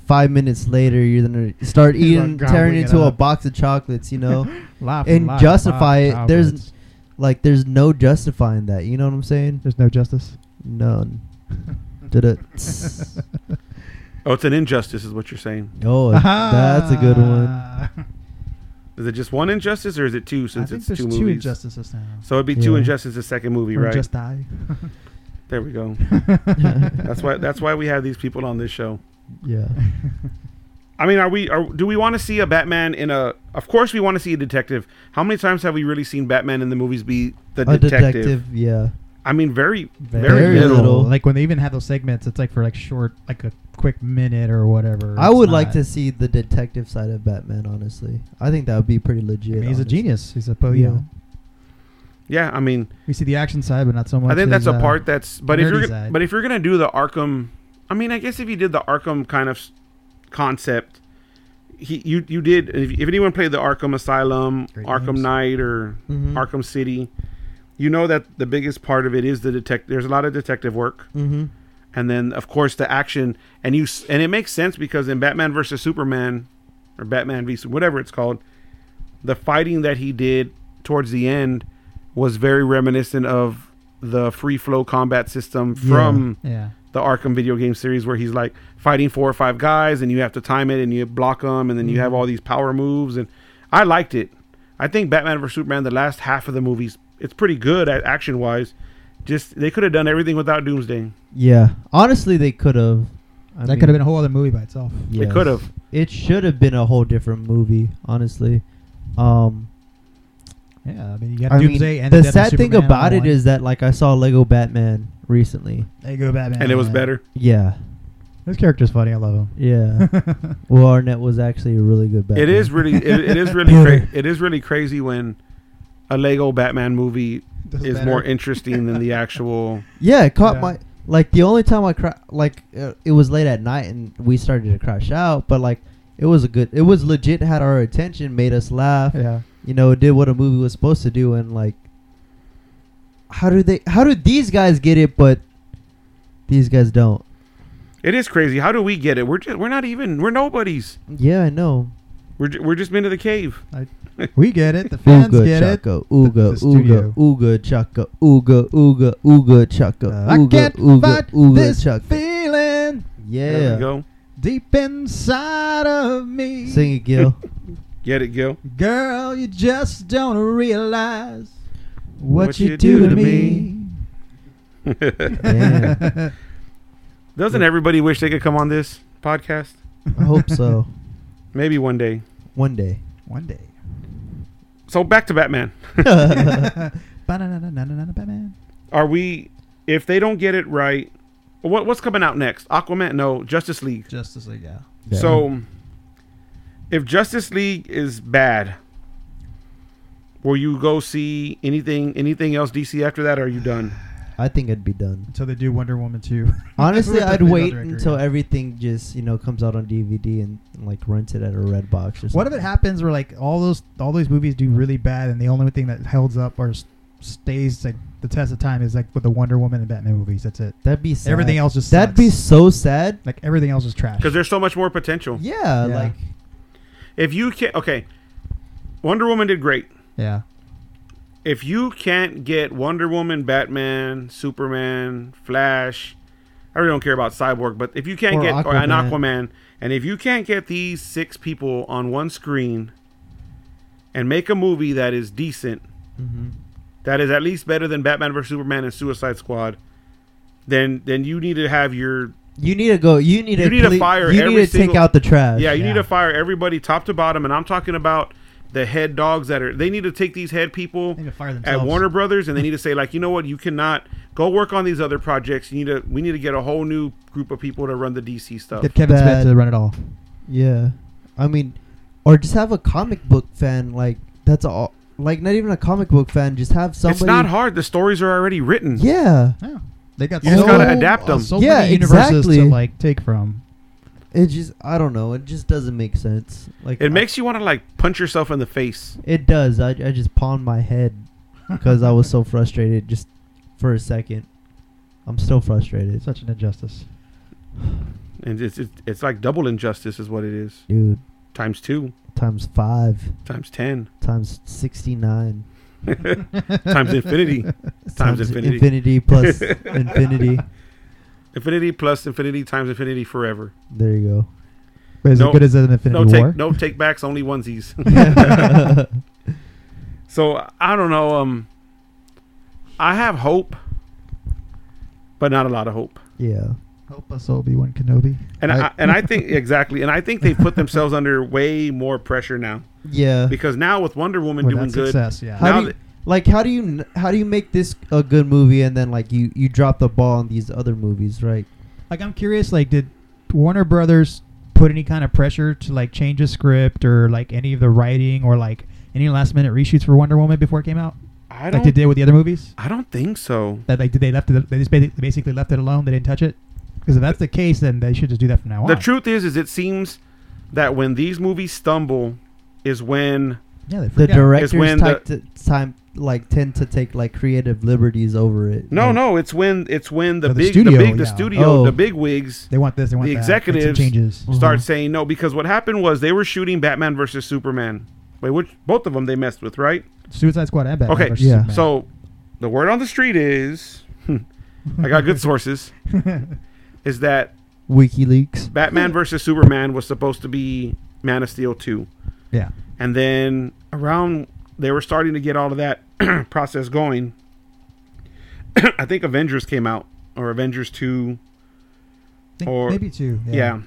five minutes later, you're gonna start He's eating, like tearing gobbling it into a up. box of chocolates, you know, Laugh and laugh, justify laugh, it. There's chocolates. like, there's no justifying that. You know what I'm saying? There's no justice. None. Did it? Oh, it's an injustice, is what you're saying. Oh, that's a good one. Is it just one injustice, or is it two? I Since think it's there's two two movies, injustices now. so it'd be two Yeah. injustices. The second movie, Or right? just die. There we go. That's why. That's why we have these people on this show. Yeah. I mean, are we? Are, do we want to see a Batman in a? Of course, we want to see a detective. How many times have we really seen Batman in the movies be the A detective? detective, yeah. I mean, very, very, Very little. little. Like when they even have those segments, it's like for like short, like a quick minute or whatever. I It's would like not- to see the detective side of Batman, honestly. I think that would be pretty I legit. mean, he's a honestly. genius. He's a po- you Yeah. know. Yeah, I mean, We see the action side, but not so much. I think that's his, a uh, part that's. But if nerdy you're, gonna- side. but if you're gonna do the Arkham, I mean, I guess if you did the Arkham kind of s- concept, he you you did. If, if anyone played the Arkham Asylum, Great Arkham names. Knight, or Mhm. Arkham City, you know that the biggest part of it is the detect. There's a lot of detective work. Mhm. And then, of course, the action, and you, s- and it makes sense because in Batman versus Superman, or Batman v whatever it's called, the fighting that he did towards the end was very reminiscent of the free flow combat system from Yeah. the Arkham video game series, where he's like fighting four or five guys, and you have to time it, and you block them, and then you have all these power moves, and I liked it. I think Batman versus Superman, the last half of the movies, it's pretty good at action wise. Just they could have done everything without Doomsday. Yeah. Honestly, they could have. That could have been a whole other movie by itself. They could have. It should have been a whole different movie, honestly. Um, Yeah, I mean, you got I mean, Doomsday and the Death of sad thing Superman about all it in is that, like, I saw Lego Batman recently. There you go, Batman. And it was better. Yeah. This character's funny. I love him. Yeah. Will Arnett was actually a really good Batman. It is really, it, it is really, cra- it is really crazy when a Lego Batman movie Does is better. more interesting than the actual. Yeah, it caught Yeah. my like the only time I cra- like uh, it was late at night and we started to crash out, but like it was a good, it was legit, had our attention, made us laugh. Yeah. You know, it did what a movie was supposed to do, and like, how do they? How do these guys get it, but these guys don't? It is crazy. How do we get it? We're just, we're not even, we're nobodies. Yeah, I know. We're ju- we're just been to the cave. We get it. The fans Ooga get it. chaka, ooga, The ooga, studio. ooga chaka, ooga, ooga, ooga chaka, Uh, I ooga, can't ooga, fight ooga this chaka. feeling There we Yeah, go. deep inside of me. sing it, Gil. Get it, Gil. Girl, you just don't realize what, What you, you do, do to to me. Damn. Doesn't everybody wish they could come on this podcast? I hope so. Maybe one day. One day. One day. So back to Batman. Ba-na-na-na-na-na-na, Batman. Are we? If they don't get it right, what what's coming out next? Aquaman? No, Justice League. Justice League, yeah. Yeah. So, if Justice League is bad, will you go see anything anything else D C after that, or are you done? I think it'd be done. Until they do Wonder Woman two. Honestly, With I'd the female wait director, until yeah. everything just, you know, comes out on D V D and, and like rent it at a red box or something. What if it happens where like all those all these movies do really bad and the only thing that holds up or s- stays like the test of time is like with the Wonder Woman and Batman movies? That's it. That'd be sad. Everything else just That'd sucks. be so sad. Like everything else is trash. Because there's so much more potential. Yeah, Yeah. like If you can't, okay, Wonder Woman did great. Yeah. If you can't get Wonder Woman, Batman, Superman, Flash, I really don't care about Cyborg, but if you can't Or get or an Aquaman. Aquaman, and if you can't get these six people on one screen and make a movie that is decent, mhm. that is at least better than Batman versus Superman and Suicide Squad, then then you need to have your you need to go. You need You to need to cle- fire You every need to take single- out the trash. yeah, you Yeah. need to fire everybody top to bottom, and I'm talking about the head dogs that are they need to take these head people They need to fire themselves. at Warner Brothers, and they need to say like, you know what, you cannot go work on these other projects. You need to we need to get a whole new group of people to run the D C stuff. Get Kevin Bad. Smith to run it all. Yeah, I mean, or just have a comic book fan. Like that's all. Like not even a comic book fan. Just have somebody. It's not hard. The stories are already written. Yeah, Yeah. They got You just so, gotta adapt them. So Yeah, many universes exactly. to like take from. it just. I don't know. It just doesn't make sense. Like It makes you want to like punch yourself in the face. It does. I I just pawned my head because I was so frustrated. Just for a second, I'm still frustrated. Such an injustice. and it's it's, it's like double injustice is what it is. Dude, Times two, times five, times ten, times sixty-nine. times infinity, times infinity, Infinity plus infinity. infinity plus infinity times infinity forever. There you go. But is No- it good as an Infinity No War? take no take backs, only onesies. So I don't know. Um, I have hope, but not a lot of hope. Yeah. Help us, Obi-Wan Kenobi. And I, I- and I think exactly, and I think they put themselves under way more pressure now Yeah. because now with Wonder Woman With doing that good, success, yeah. How now do you, that- like how do you n- how do you make this a good movie and then like you you drop the ball on these other movies, right? Like, I'm curious, like, did Warner Brothers put any kind of pressure to, like, change a script or, like, any of the writing or, like, any last-minute reshoots for Wonder Woman before it came out? I Like don't, they did with the other movies? I don't think so. That, like, did they left it, they just basi- basically left it alone? They didn't touch it? Because if that's the case, then they should just do that from now on. The truth is, is it seems that when these movies stumble, is when Yeah, they The freak out. directors when type to, time like tend to take like creative liberties over it. no, Like, no, it's when it's when the Oh, the big, studio, the big, the yeah. studio, Oh. the big wigs They want this, they want the that. Make some executives changes. Mhm. start saying no because what happened was they were shooting Batman versus Superman. Wait, which both of them they messed with, right? Suicide Squad and Batman Okay, versus yeah. Superman. So the word on the street is, I got good sources, is that WikiLeaks. Batman versus Superman was supposed to be Man of Steel two. Yeah. And then around, they were starting to get all of that process going. I think Avengers came out, or Avengers two. I think Or- maybe two. Yeah. Yeah.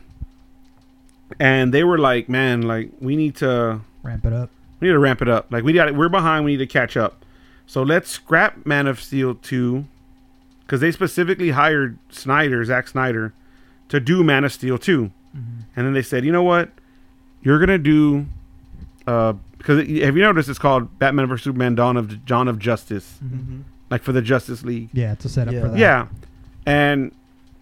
And they were like, man, like, we need to, Ramp it up. we need to ramp it up. Like, we got, we're behind, we need to catch up. So let's scrap Man of Steel two, because they specifically hired Snyder, Zack Snyder, to do Man of Steel two. Mm-hmm. And then they said, you know what? You're going to do, uh, because have you noticed it's called Batman versus Superman Dawn of Dawn of Justice, Mm-hmm. like for the Justice League. Yeah, it's a setup Yeah. for that. Yeah. And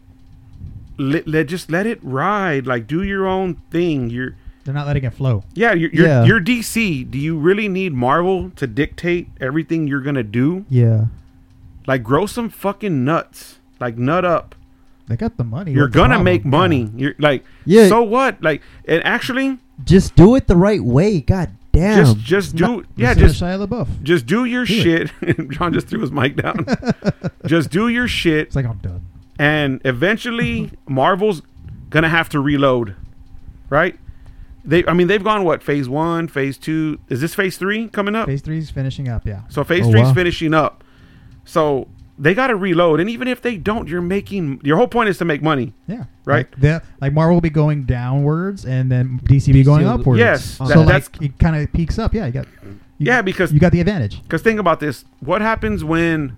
let, let just let it ride. Like, do your own thing. You're They're not letting it flow. yeah, you're you're, Yeah. you're D C. Do you really need Marvel to dictate everything you're gonna do? Yeah. Like, grow some fucking nuts. Like, nut up. They got the money. You're What's the gonna problem? make Yeah. money. You're like, Yeah. so what? Like, and actually, Just do it the right way. God damn. just just It's do not- yeah, Listen to just Shia LaBeouf. just do your Do shit. John just threw his mic down. Just do your shit, It's like, I'm done. and eventually, Marvel's gonna have to reload, right? They, I mean, they've gone what phase one, phase two. Is this phase three coming up? Phase three's finishing up, yeah. So phase Oh, three's wow. finishing up. So they got to reload, and even if they don't, you're making. Your whole point is to make money. Yeah. Right. Like, the, like Marvel will be going downwards and then D C be D C going will- upwards. Yes, So that- like that's- it kind of peaks up. Yeah, you got you, Yeah, because you got the advantage. because think about this. What happens when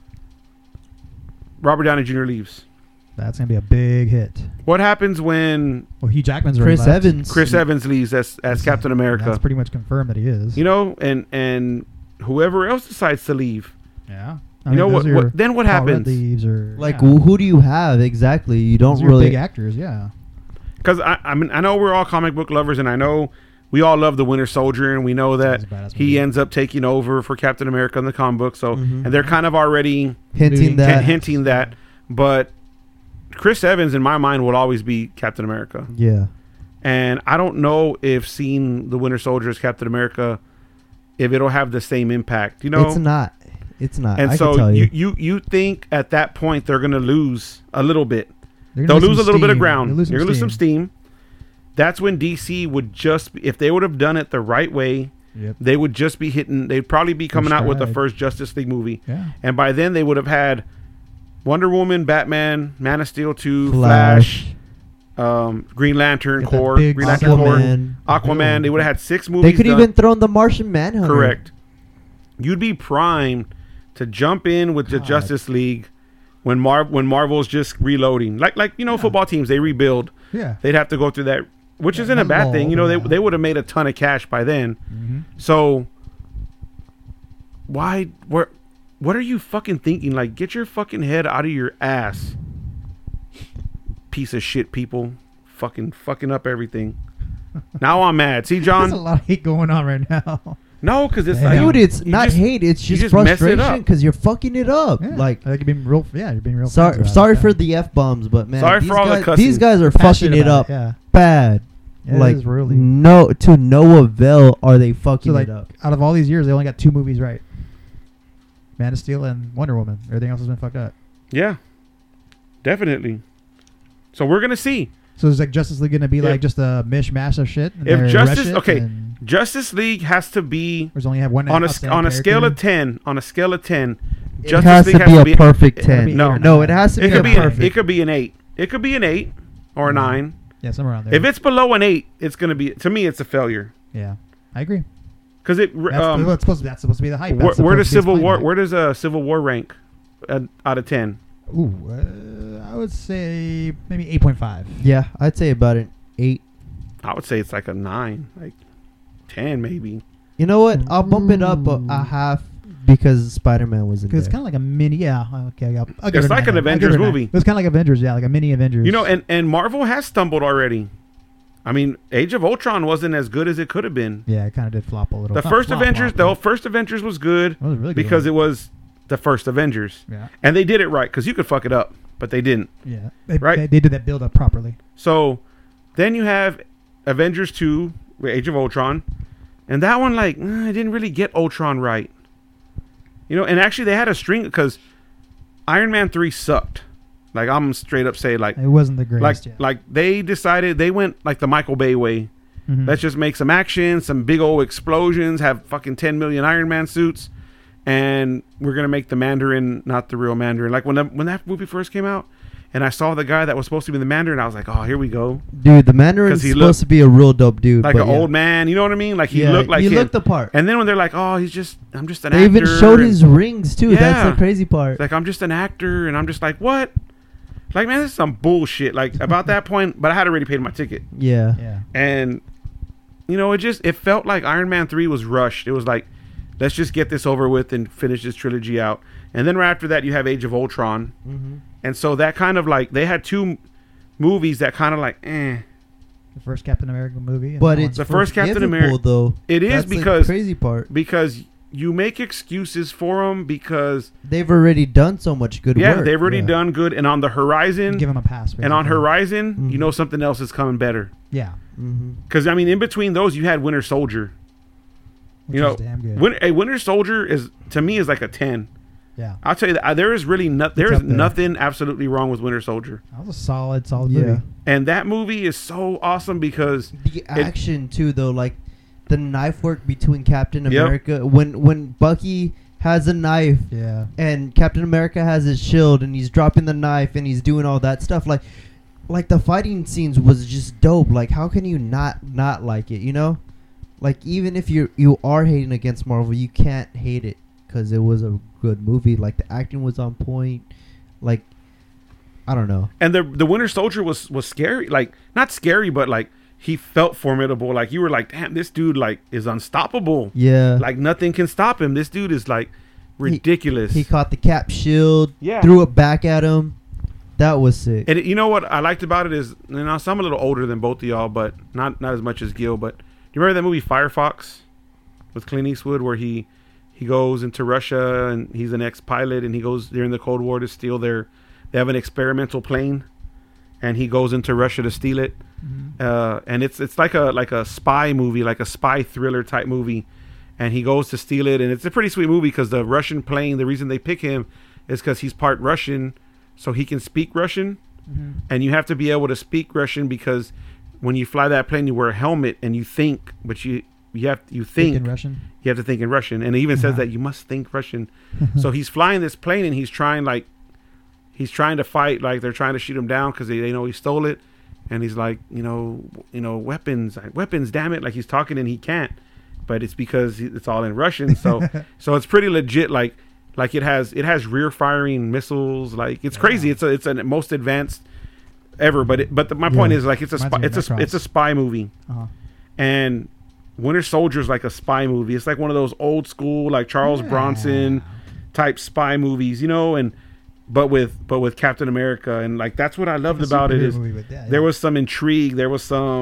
Robert Downey Junior leaves? That's gonna be a big hit. What happens when Well, Hugh Jackman's already Chris left. Evans. Chris Evans leaves as as Captain America? That's pretty much confirmed that he is. You know, and and whoever else decides to leave. Yeah. You know what- what- then what happens? Leaves or Like, yeah. who who do you have exactly? You don't Those are really. big actors. Yeah. Because I, I mean, I know we're all comic book lovers, and I know we all love the Winter Soldier, and we know that That's a badass he movie. ends up taking over for Captain America in the comic book. So, Mhm. and they're kind of already hinting Alluding- that. hint- hinting that. But Chris Evans, in my mind, will always be Captain America. Yeah. And I don't know if seeing the Winter Soldier as Captain America, if it'll have the same impact. You know, It's not. It's not. and I can so tell you, you. you you think at that point they're going to lose a little bit. They're They'll gonna lose a some little bit of steam. ground. They'll lose They're some going to lose some steam. That's when D C would just, be, if they would have done it the right way, Yep. they would just be hitting, they'd probably be coming out with the stride. first Justice League movie. Yeah. And by then they would have had Wonder Woman, Batman, Man of Steel two, Flash, Flash. um, Green Lantern Get that Corps, big Green Lantern Corps, Aquaman. Aquaman. They would have had six movies They could done. even throw in the Martian Manhunter. Correct. You'd be primed to jump in with the God. Justice League when Mar- when Marvel's just reloading. Like like you know, Yeah. football teams, they rebuild. Yeah. They'd have to go through that, which Yeah, isn't a not bad long, thing. You know, they yeah. they would have made a ton of cash by then. Mm-hmm. So why where what are you fucking thinking? Like, get your fucking head out of your ass. Piece of shit people. Fucking fucking up everything. Now I'm mad. See, There's a John? lot of hate going on right now. No, because it's Damn. like Dude, it's you not just- hate. It's you just, just mess it frustration up. because you're fucking it up. Yeah. Like, like you're being real. Yeah, you're being real. sorry, fans about sorry it, for yeah. the f bombs, but man, Sorry these for all the guys, cussing. these guys are Passionate fucking it about up Yeah. bad. Yeah, like it is really. no, to no avail are they fucking So like, it up. out of all these years, they only got two movies right: Man of Steel and Wonder Woman. Everything else has been fucked up. yeah, definitely. So we're gonna see. So is like Justice League gonna be If- like just a mishmash of shit? and if they Justice- rush it okay, and Justice League has to be there's only have one on a outstanding on a scale of character. ten. On a scale of ten, It Justice has League to has be to a be perfect it gotta be ten. No. eight or no, nine. it has to It be could a be an, perfect. it could be an eight. It could be an eight or a Mhm. nine. Yeah, somewhere around there. If it's below an eight, it's gonna be to me. It's a failure yeah, I agree. because it. That's, Um, that's supposed to be, that's supposed to be the hype. where, That's where supposed does to be its Civil War? climax. Where does a Civil War rank uh, out of ten? Ooh, uh, I would say maybe eight point five. Yeah, I'd say about an eight. I would say it's like a nine, like ten maybe. You know what? I'll bump it up a, a Mm. half because Spider-Man was in there. Because it's kind of like a mini. Yeah, okay. I'll, I'll give It's it a like nine an then. I'll give Avengers it a nine. movie. It was kind of like Avengers. Yeah, like a mini Avengers. You know, and and Marvel has stumbled already. I mean, Age of Ultron wasn't as good as it could have been. yeah, it kind of did flop a little. The Not first flop, Avengers, flop, the first Avengers was good but it was a really good because one. it was the first Avengers, Yeah, and they did it right because you could fuck it up, but they didn't. yeah. They, Right? They, they did that build up properly. So then you have Avengers two, with Age of Ultron, and that one like eh, I didn't really get Ultron right. You know, and actually they had a string because Iron Man three sucked. Like I'm straight up say like It wasn't the like greatest. yeah. like they decided they went like the Michael Bay way. Mhm. Let's just make some action, some big old explosions, have fucking ten million Iron Man suits, and we're gonna make the Mandarin not the real Mandarin. Like when the, when that movie first came out, and I saw the guy that was supposed to be the Mandarin, I was like, oh, here we go, Dude, the Mandarin's 'Cause he supposed looked to be a real dope dude. like but an yeah. old man. You know what I mean? Like he Yeah, looked like he him. looked the part. And then when they're like, oh, he's just, I'm just an They actor. even showed and- his rings too. That's Yeah. the crazy part. It's like I'm just an actor, and I'm just like, what? Like, man, this is some bullshit. Like about that point, but I had already paid my ticket, yeah. yeah. and you know, it just it felt like Iron Man three was rushed. It was like, let's just get this over with and finish this trilogy out. And then right after that, you have Age of Ultron, Mm-hmm. and so that kind of like they had two m- movies that kind of like, eh. The first Captain America movie. and But that it's The one. first Captain forgivable, America- though. It is That's because the crazy part. because you make excuses for them because They've already done so much good yeah, work. they've already yeah. done good, and on the horizon, give him a pass. and on basically. Horizon, Mhm. you know something else is coming better. Yeah, Mm-hmm. Because I mean, in between those, you had Winter Soldier. which You know, was damn good. Win- a Winter Soldier is to me is like a ten. yeah, I'll tell you that uh, there is really no, there is up there. nothing absolutely wrong with Winter Soldier, that was a solid, solid Yeah. movie. and that movie is so awesome because The action too, though, like the knife work between Captain Yep. America when when Bucky has a knife Yeah, and Captain America has his shield and he's dropping the knife and he's doing all that stuff, like like the fighting scenes was just dope. Like how can you not not like it? You know, like even if you you are hating against Marvel, you can't hate it because it was a good movie. Like the acting was on point. Like I don't know. and the the Winter Soldier was was scary, like not scary, but like he felt formidable. Like you were like, damn, this dude like is unstoppable. Yeah, Like nothing can stop him. This dude is like ridiculous. he caught the Cap shield, Yeah. threw it back at him. That was sick. And it, you know what I liked about it is, you know, so I'm a little older than both of y'all, but not not as much as Gil. But do you remember that movie Firefox with Clint Eastwood, where he he goes into Russia and he's an ex-pilot and he goes during the Cold War to steal their, they have an experimental plane, and he goes into Russia to steal it. Mhm. Uh, and it's it's like a like a spy movie, like a spy thriller type movie, and he goes to steal it, and it's a pretty sweet movie because the Russian plane, the reason they pick him is because he's part Russian, so he can speak Russian. Mhm. And you have to be able to speak Russian because when you fly that plane, you wear a helmet and you think, but you you have you think Think in Russian. you have to think in Russian, and it even says Uh-huh. that you must think Russian. So he's flying this plane and he's trying like he's trying to fight, like they're trying to shoot him down because they, they know he stole it, and he's like, you know, you know, weapons, like, weapons, damn it, like he's talking and he can't, but it's because he- it's all in Russian. So so it's pretty legit, like. Like it has, it has rear firing missiles. Like it's crazy. Yeah. It's a, it's a most advanced ever. But it, but the, my point Yeah. is like it's a, Reminds spy, me of it's a, Necrons. it's a spy movie, Uh-huh. and Winter Soldier's like a spy movie. It's like one of those old school like Charles Yeah. Bronson type spy movies, you know, and but with but with Captain America, and like that's what I loved Like a about it superhero is movie with that, there yeah. was some intrigue, there was some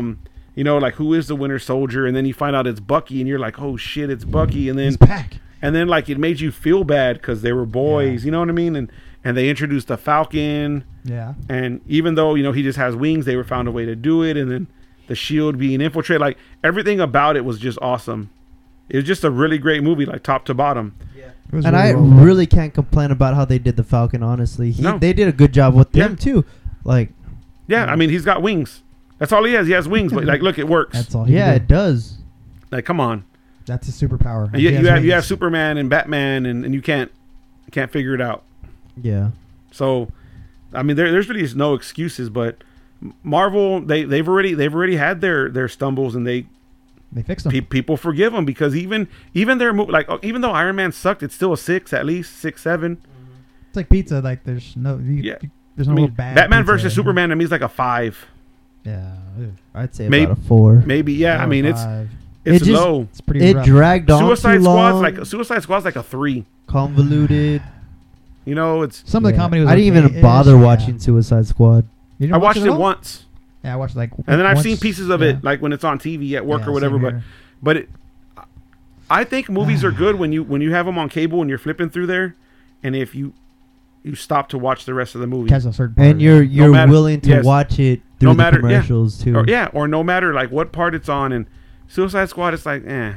you know, like who is the Winter Soldier, and then you find out it's Bucky, and you're like, oh shit, it's Bucky, and then He's back. and then like it made you feel bad because they were boys, Yeah. you know what I mean, and and they introduced the Falcon, Yeah. and even though you know he just has wings, they were found a way to do it, and then the Shield being infiltrated, like everything about it was just awesome. It was just a really great movie, like top to bottom. It was And really I well done. really can't complain about how they did the Falcon. Honestly, he, No. they did a good job with Yeah. him too. Like, Yeah, I mean he's got wings. That's all he has. He has wings, but like look, it works. That's all. He yeah, did. it does. Like come on. That's a superpower. And you, He you has have you have wings. Superman and Batman, and, and you can't can't figure it out. Yeah. So, I mean, there, there's really just no excuses. But Marvel, they they've already they've already had their their stumbles, and they They fixed them. pe- people forgive them because even even their mo- like oh, even though Iron Man sucked, it's still a six at least six seven. It's like pizza. Like there's no. You, Yeah. you- there's no I mean, real bad. Batman pizza. versus Superman to me is like a five, Yeah. Ew. I'd say Maybe- about a four. maybe. Yeah, I Four or mean it's five. it's It just- low. It's pretty. It rough. dragged on Suicide too Squad's long. like Suicide Squad's like a three. Convoluted. You know, it's Some of the Yeah. comedy was. I didn't okay-ish, even bother yeah. watching Suicide Squad. You didn't I watch watched it at all? once, Yeah, I watched like. and then I've once. seen pieces of Yeah. it like when it's on T V at work Yeah, or whatever. same But here. but it, I think movies are good when you when you have them on cable and you're flipping through there, and if you you stop to watch the rest of the movie. Catch a certain part And of it. you're you're matter- willing to yes. watch it through No the matter- yeah. commercials too. Or, yeah, or no matter like what part it's on, and Suicide Squad, it's like, eh.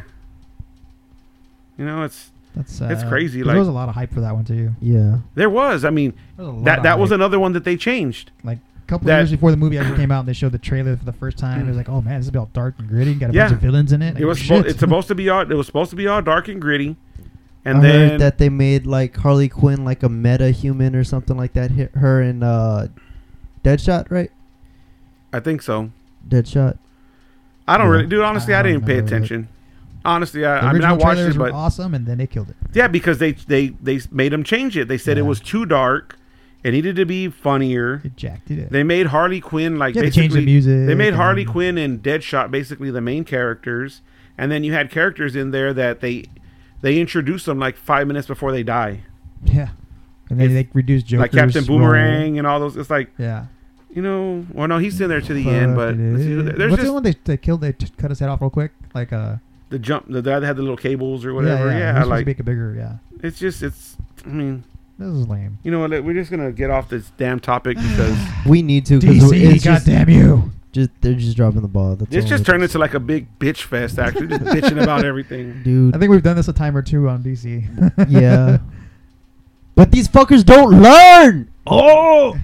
You know, it's That's uh, it's crazy, There like- was a lot of hype for that one too. Yeah. there was. I mean, There was a lot that of that was hype. another one that they changed. Like a couple that- years before the movie actually came out, and they showed the trailer for the first time. It was like, oh man, this is about dark and gritty. Got a Yeah. bunch of villains in it. Like, It was shit. supposed, it's supposed to be all it was supposed to be all dark and gritty, and I then heard that they made like Harley Quinn like a meta human or something like that. Hit her in uh, Deadshot, right? I think so. Deadshot. I don't Yeah. really, dude. Honestly, I, I didn't don't pay know, but- attention. Honestly, I, The I mean, I original watched trailers it, were but awesome, and then they killed it. yeah, because they they they made them change it. They said it Yeah. was too dark. It needed to be funnier. It jacked it. They made Harley Quinn like yeah, they basically changed the music. they made and Harley then- Quinn and Deadshot basically the main characters, and then you had characters in there that they they introduced them like five minutes before they die, Yeah, and then It's they reduced Joker's like Captain role. Boomerang and all those. It's like Yeah, you know, well, no, he's in there to the end, but Fuck it it's- is. there's What's just the one they, they killed? They t- cut his head off real quick, like uh, the jump. The guy that had the little cables or whatever. Yeah, yeah, Yeah, he was supposed like to make it bigger. Yeah, it's just it's. I mean, this is lame. you know what? We're just gonna get off this damn topic because We need to D because C, it's just, goddamn you! just they're just dropping the ball. That's it's all just it turned is. into like a big bitch fest. Actually, just bitching about everything. dude. I think we've done this a time or two on D C. Yeah. But these fuckers don't learn. Oh,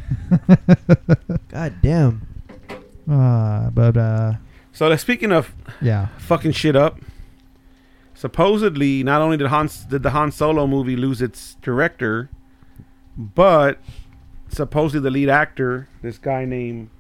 god damn. uh, but uh, So like, speaking of yeah, fucking shit up, supposedly not only did Han did the Han Solo movie lose its director, but supposedly the lead actor, this guy named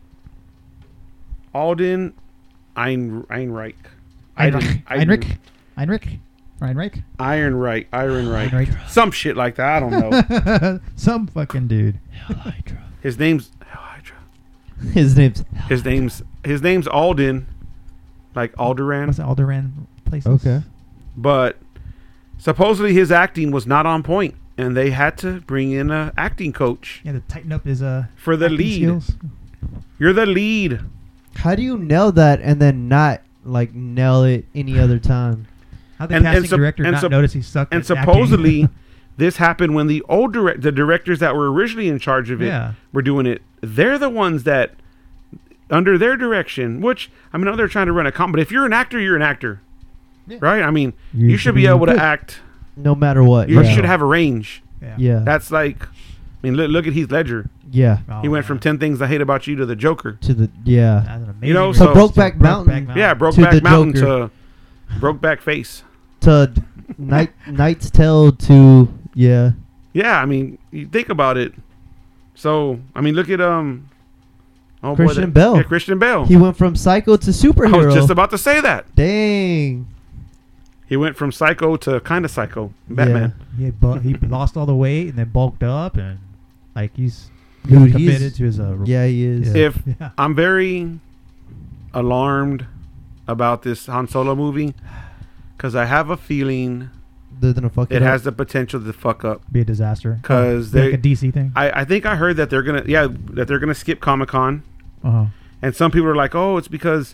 Alden Ein, Einreich. Heinrich, Eiden- Heinrich, Heinrich, Heinrich, Ironreich, Ironreich, Heinrich. some shit like that. I don't know. Some fucking dude. His name's Hell Hydra. His name's His name's his name's Alden, like Alderaan. What's the Alderaan places? okay. But supposedly his acting was not on point, and they had to bring in a acting coach Yeah, to tighten up his uh for the acting lead. skills. You're the lead. How do you nail that and then not like nail it any other time? How the And- and casting sup- director and not sup- notice he sucked And at acting? supposedly, this happened when the old direct the directors that were originally in charge of it Yeah. were doing it. They're the ones that, under their direction, which I mean, I know they're trying to run a comp, but if you're an actor, you're an actor, Yeah. right? I mean, You you, should should be be able to good. act. No matter what. You yeah. should have a range. yeah. Yeah. That's like, I mean, look, look at Heath Ledger. yeah. Oh, He went man. from ten Things I Hate About You to the Joker. To the yeah. That's an amazing You know, role. so- To Brokeback Mountain. Yeah, To Brokeback the Mountain Joker. to Brokeback Face. To Night Knight's Tale to yeah. Yeah, I mean, you think about it. So, I mean, look at um, oh Christian that- Bale. Yeah, Christian Bell. He went from psycho to I superhero. was just about to say that. Dang. He went from psycho to kind of psycho. Batman. He had bu- he lost all the weight and then bulked up and like he's Dude, committed he's to his uh, yeah, he is. yeah. If yeah. I'm very alarmed about this Han Solo movie, because I have a feeling They're gonna fuck it, it up. has the potential to fuck up. be a disaster 'Cause Oh, like they- a D C thing. I, I think I heard that they're gonna yeah that they're gonna skip Comic Con, Uh-huh. and some people are like, oh, it's because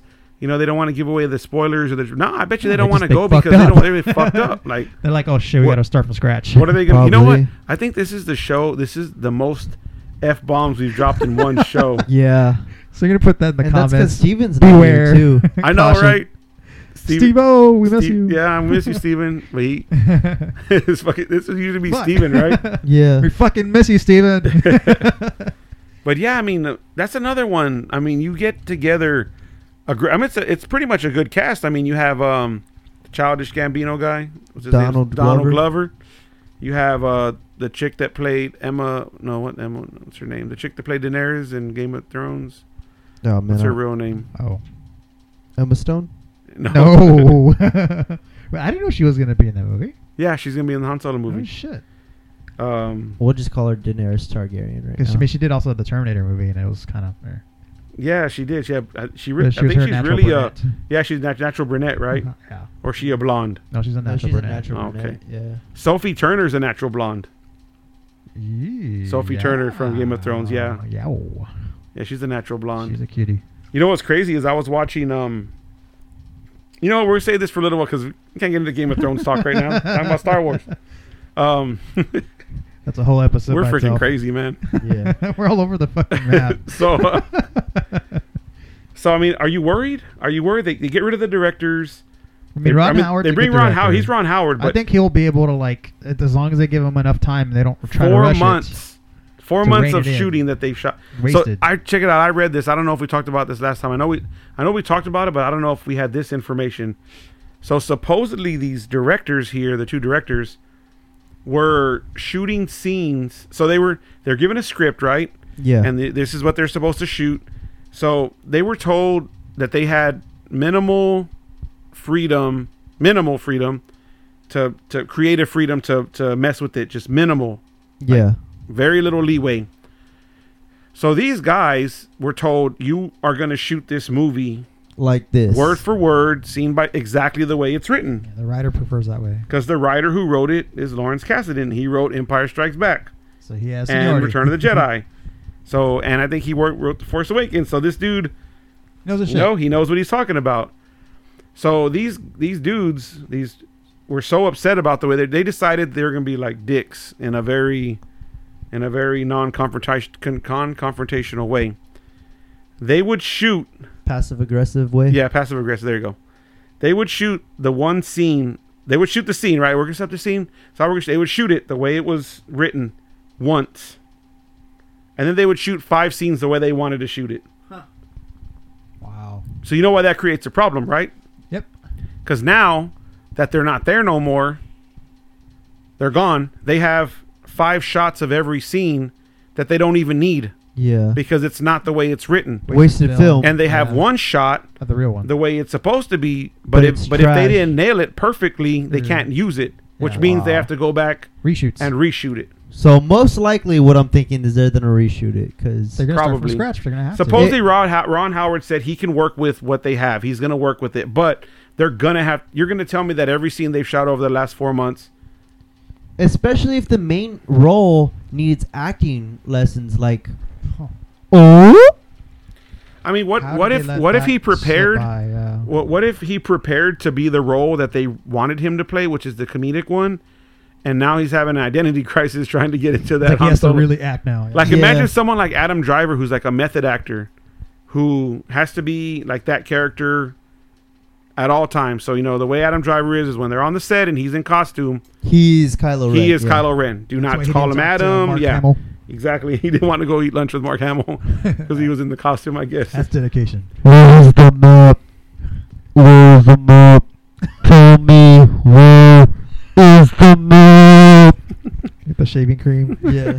you know, they don't want to give away the spoilers or the. No, I bet you they No, don't they want to just- go they because fucked they don't. up. They're really fucked up. Like, They're like, oh shit, we What- got to start from scratch. what are they gonna? You know what? Probably. I think this is the show. This is the most f bombs we've dropped in one show. Yeah. So you're gonna put that in the And that's because comments. Steven's not Beware. here, too. I know, Caution. right? Steve- Steve-O, we miss Steve- you. Yeah, I miss you, Steven. But he, it's fucking, this would usually be Fuck. Steven, right? Yeah. We fucking miss you, Steven. But yeah, I mean, uh, that's another one. I mean, you get together. A gr- I mean, it's a, it's pretty much a good cast. I mean, you have um, the Childish Gambino guy, what's his name? Donald Donald Glover. Glover. You have uh, the chick that played Emma. No, what Emma? What's her name? The chick that played Daenerys in Game of Thrones. Oh, man. What's her I- real name? oh Emma Stone? no! Well, I didn't know she was gonna be in that movie. Yeah, she's gonna be in the Han Solo Oh movie. shit! Um, We'll just call her Daenerys Targaryen right Because now. I mean, she did also the Terminator movie, and it was kind of. Eh. yeah, she did. She had, uh, she. Re- I But she was think her she's natural really uh, brunette. yeah, she's nat- natural brunette, right? Yeah. Or she a blonde? No, she's a No, natural she's a brunette. natural Oh, brunette. okay. Yeah. Sophie Turner's a natural blonde. Yeah. Sophie Turner from Game of Thrones, yeah. Yeah. Yeah, she's a natural blonde. She's a cutie. You know what's crazy is I was watching. Um, you know, we're gonna say this for a little while because we can't get into Game of Thrones talk right now. Talking about Star Wars. Um, That's a whole episode. we're by freaking itself. crazy, man. Yeah. We're all over the fucking map. So, uh, so I mean, are you worried? Are you worried they, they get rid of the directors? I They, mean, Ron I mean, Howard's they a bring good Ron director. Howard. He's Ron Howard, I but think he'll be able to like, as long as they give him enough time, they don't try to four rush months, four to months rein of it in. shooting that they've shot. So Wasted. I check it out. I read this. I don't know if we talked about this last time. I know we, I know we talked about it, but I don't know if we had this information. So supposedly these directors here, the two directors, were shooting scenes. So they were they're given a script, right? Yeah. And th- this is what they're supposed to shoot. So they were told that they had minimal freedom, minimal freedom to to creative freedom to to mess with it, just minimal, yeah. very little leeway. So these guys were told you are going to shoot this movie Like this. word for word, scene by exactly the way it's written. Yeah, the writer prefers that way, Because the writer who wrote it is Lawrence Kasdan. He wrote Empire Strikes Back so he has and seniority. Return of the Jedi. So, and I think he wrote, wrote The Force Awakens. So this dude, knows his you shit. know, he knows what he's talking about. So these these dudes, these were so upset about the way they they decided they were going to be like dicks in a very, in a very non-confrontation con, con, confrontational way. They would shoot. Passive aggressive way. Yeah, passive aggressive. There you go. They would shoot the one scene. They would shoot the scene, right? We're gonna set the scene. So we're gonna, they would shoot it the way it was written once, and then they would shoot five scenes the way they wanted to shoot it. Wow. So you know why that creates a problem, right? Yep. Because now that they're not there no more, they're gone. They have five shots of every scene that they don't even need Yeah. because it's not the way it's written, Wasted film. and they have Yeah. one shot Of the real one. the way it's supposed to be, but, But if it's but if they trash. didn't nail it perfectly, they Yeah. can't use it, which Yeah. means they Wow. have to go back Reshoots. and reshoot it. So most likely, what I'm thinking is they're gonna reshoot it because They're gonna start from Probably. scratch. They're gonna have Supposedly, It- Ron, Ho- Ron Howard said he can work with what they have. He's going to work with it, but they're gonna have. You're going to tell me that every scene they've shot over the last four months. especially if the main role needs acting lessons, like Huh. oh, I mean, what How what did if they let what if that he slip prepared? by, yeah. What what if he prepared to be the role that they wanted him to play, which is the comedic one, and now he's having an identity crisis trying to get into that. Like he Han has to Solo- really act now. yeah. Like Yeah. imagine someone like Adam Driver who's like a method actor who has to be like that character at all times. So you know the way Adam Driver is is when they're on the set and he's in costume, he's Kylo Ren. he is yeah. Kylo Ren. Do That's why not he call didn't him talk to Adam. Mark Yeah, Hamill. exactly. He didn't want to go eat lunch with Mark Hamill because he was in the costume, I guess. That's dedication. Where's the map? Where's the map? Tell me where is the map? Get the shaving cream. Yeah.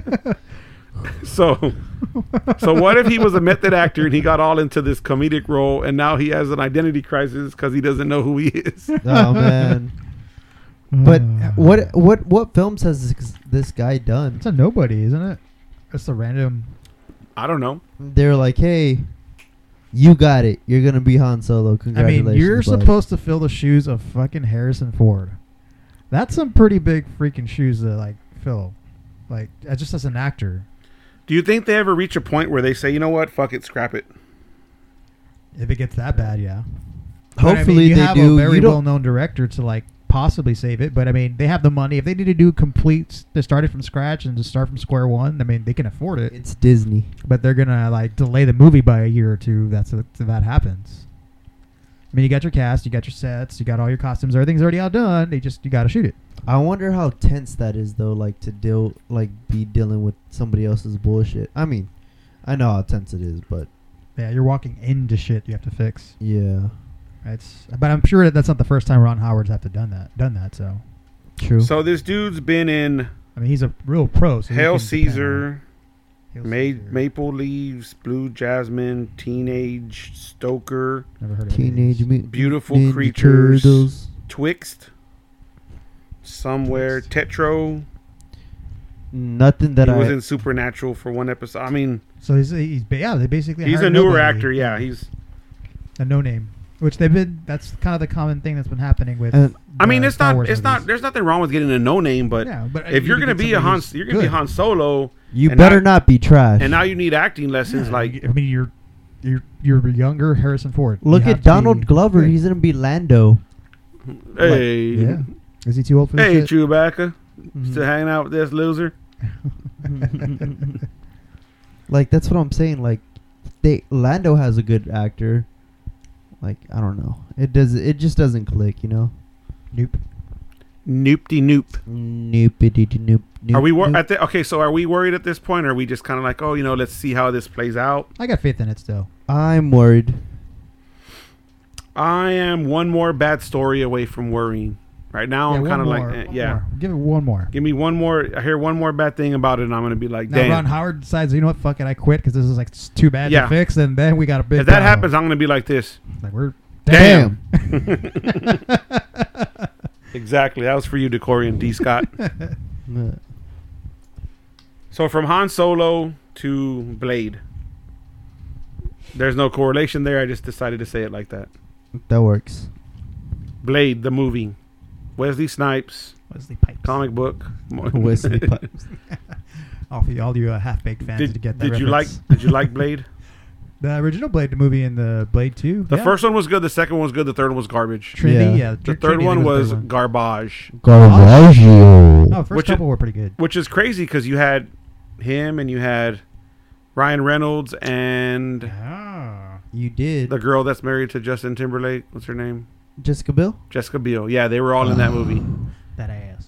So, so what if he was a method actor and he got all into this comedic role and now he has an identity crisis because he doesn't know who he is? Oh man. But Uh, what what what films has this, this guy done? It's a nobody, isn't it? It's a random. I don't know. They're like, hey, you got it. You're gonna be Han Solo. I Congratulations. mean, you're bud." supposed to fill the shoes of fucking Harrison Ford. That's some pretty big freaking shoes to like fill. Like uh, just as an actor. Do you think they ever reach a point where they say, you know what, fuck it, scrap it? If it gets that bad, yeah. But, I mean, Hopefully you they have do. a very You don't- well-known director to like possibly save it, but I mean, they have the money. If they need to do complete, to start it from scratch and to start from square one, I mean, they can afford it. It's Disney. But they're gonna like delay the movie by a year or two. That's if that happens. I mean, you got your cast, you got your sets, you got all your costumes. Everything's already all done. They just you got to shoot it. I wonder how tense that is though, like to deal, like be dealing with somebody else's bullshit. I mean, I know how tense it is, but Yeah, you're walking into shit you have to fix. yeah, It's, but I'm sure that that's not the first time Ron Howard's have to done that. Done that. So, true. So this dude's been in I mean, he's a real pro. So he Hail can depend on- Caesar, Hail Ma- Caesar. Maple Leaves, Blue Jasmine, Teenage Stoker, Never heard of Teenage these. Mutant Beautiful Ninja Creatures, Turtles. Twixt, Somewhere, Tetro. Nothing that he I. was in Supernatural for one episode. I mean, So he's he's ba- yeah. They basically he's hired a newer nobody. actor. Yeah, he's. A no name, which they've been. That's kind of the common thing that's been happening with. And- I mean, uh, it's Star not. Wars It's not. movies. There's nothing wrong with getting a no name, but Yeah, but if you you're could gonna get be a somebody Han, who's you're gonna be good. Han Solo, You and better now- not be trash. and now you need acting lessons. Yeah, Like, I mean, you're you're you're younger Harrison Ford. You Look have at to Donald be Glover. good. He's gonna be Lando. hey, Yeah. Is he too old for this hey, shit? Chewbacca, Mhm. still hanging out with this loser. Like that's what I'm saying. Like, they Lando has a good actor. Like I don't know. It does. It just doesn't click. You know. Nope. Noopty noop. Noopity noop. noop Are we wor- noop. at the, okay? So are we worried at this point? Or are we just kind of like, oh, you know, let's see how this plays out? I got faith in it still. I'm worried. I am one more bad story away from worrying. Right now, I'm one kind of like, more, eh, one yeah. more. Give it one more. Give me one more. I hear one more bad thing about it, and I'm gonna be like, Now damn. Ron Howard decides, you know what, fuck it, I quit because this is like s- too bad Yeah. to fix, and then we got a big. if that problem. happens, I'm gonna be like this. like we're Damn. Exactly. That was for you, Decorian D. Scott. Uh, So from Han Solo to Blade, there's no correlation there. I just decided to say it like that. that works. Blade, the movie. Wesley Snipes, Wesley Pipes. comic book. Wesley Pipes. All for all you uh, half-baked fans Did, to get that did you like? reference. Did you like Blade? The original Blade movie and the Blade two? The Yeah. first one was good. The second one was good. The third one was garbage. Trinity, Yeah. yeah. The Tr- third Trinity one was the third one. garbage, Garbaggio. Oh, first which couple were pretty good. which is crazy because you had him and you had Ryan Reynolds and Ah. You did. the girl that's married to Justin Timberlake. What's her name? Jessica Biel. Jessica Biel. Yeah, they were all in that movie. That ass.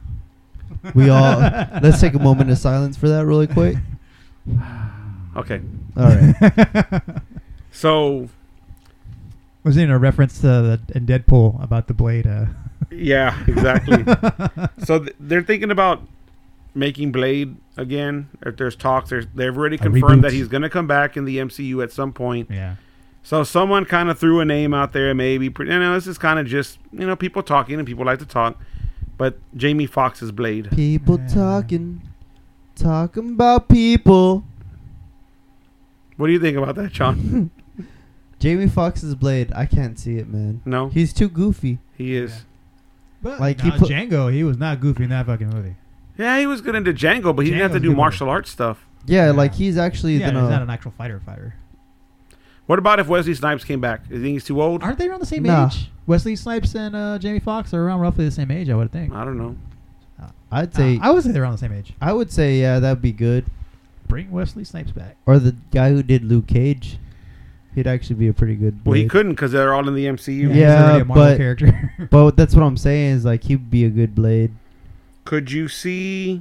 We all. Let's take a moment of silence for that, really quick. Okay, All right. so Was in a reference to the in Deadpool about the Blade. Uh. yeah, exactly. So th- they're thinking about making Blade again. If there's talks, there's, they've already A confirmed reboot. that he's going to come back in the M C U at some point. Yeah. So someone kind of threw a name out there, maybe. You know, this is kind of just, you know, people talking, and people like to talk. But Jamie Foxx's Blade. People Yeah. talking, talking about people. What do you think about that, Sean? Jamie Foxx's Blade. I can't see it, man. No, He's too goofy. he is. But Like, like he put- Django, he was not goofy in that fucking movie. Yeah, he was good into Django, but he didn't have to Django's do good martial arts stuff. Yeah, Yeah. like he's actually Yeah, gonna. he's not an actual fighter fighter. What about if Wesley Snipes came back? You think he's too old? Aren't they around the same Nah. age? Wesley Snipes and uh, Jamie Foxx are around roughly the same age, I would think. I don't know. I'd say. Uh, I would say they're around the same age. I would say yeah, that'd be good. Bring Wesley Snipes back. Or the guy who did Luke Cage. He'd actually be a pretty good. Well, he Blade. couldn't because they're all in the M C U. he's Yeah, already a Marvel but- character. But that's what I'm saying is like he'd be a good Blade. Could you see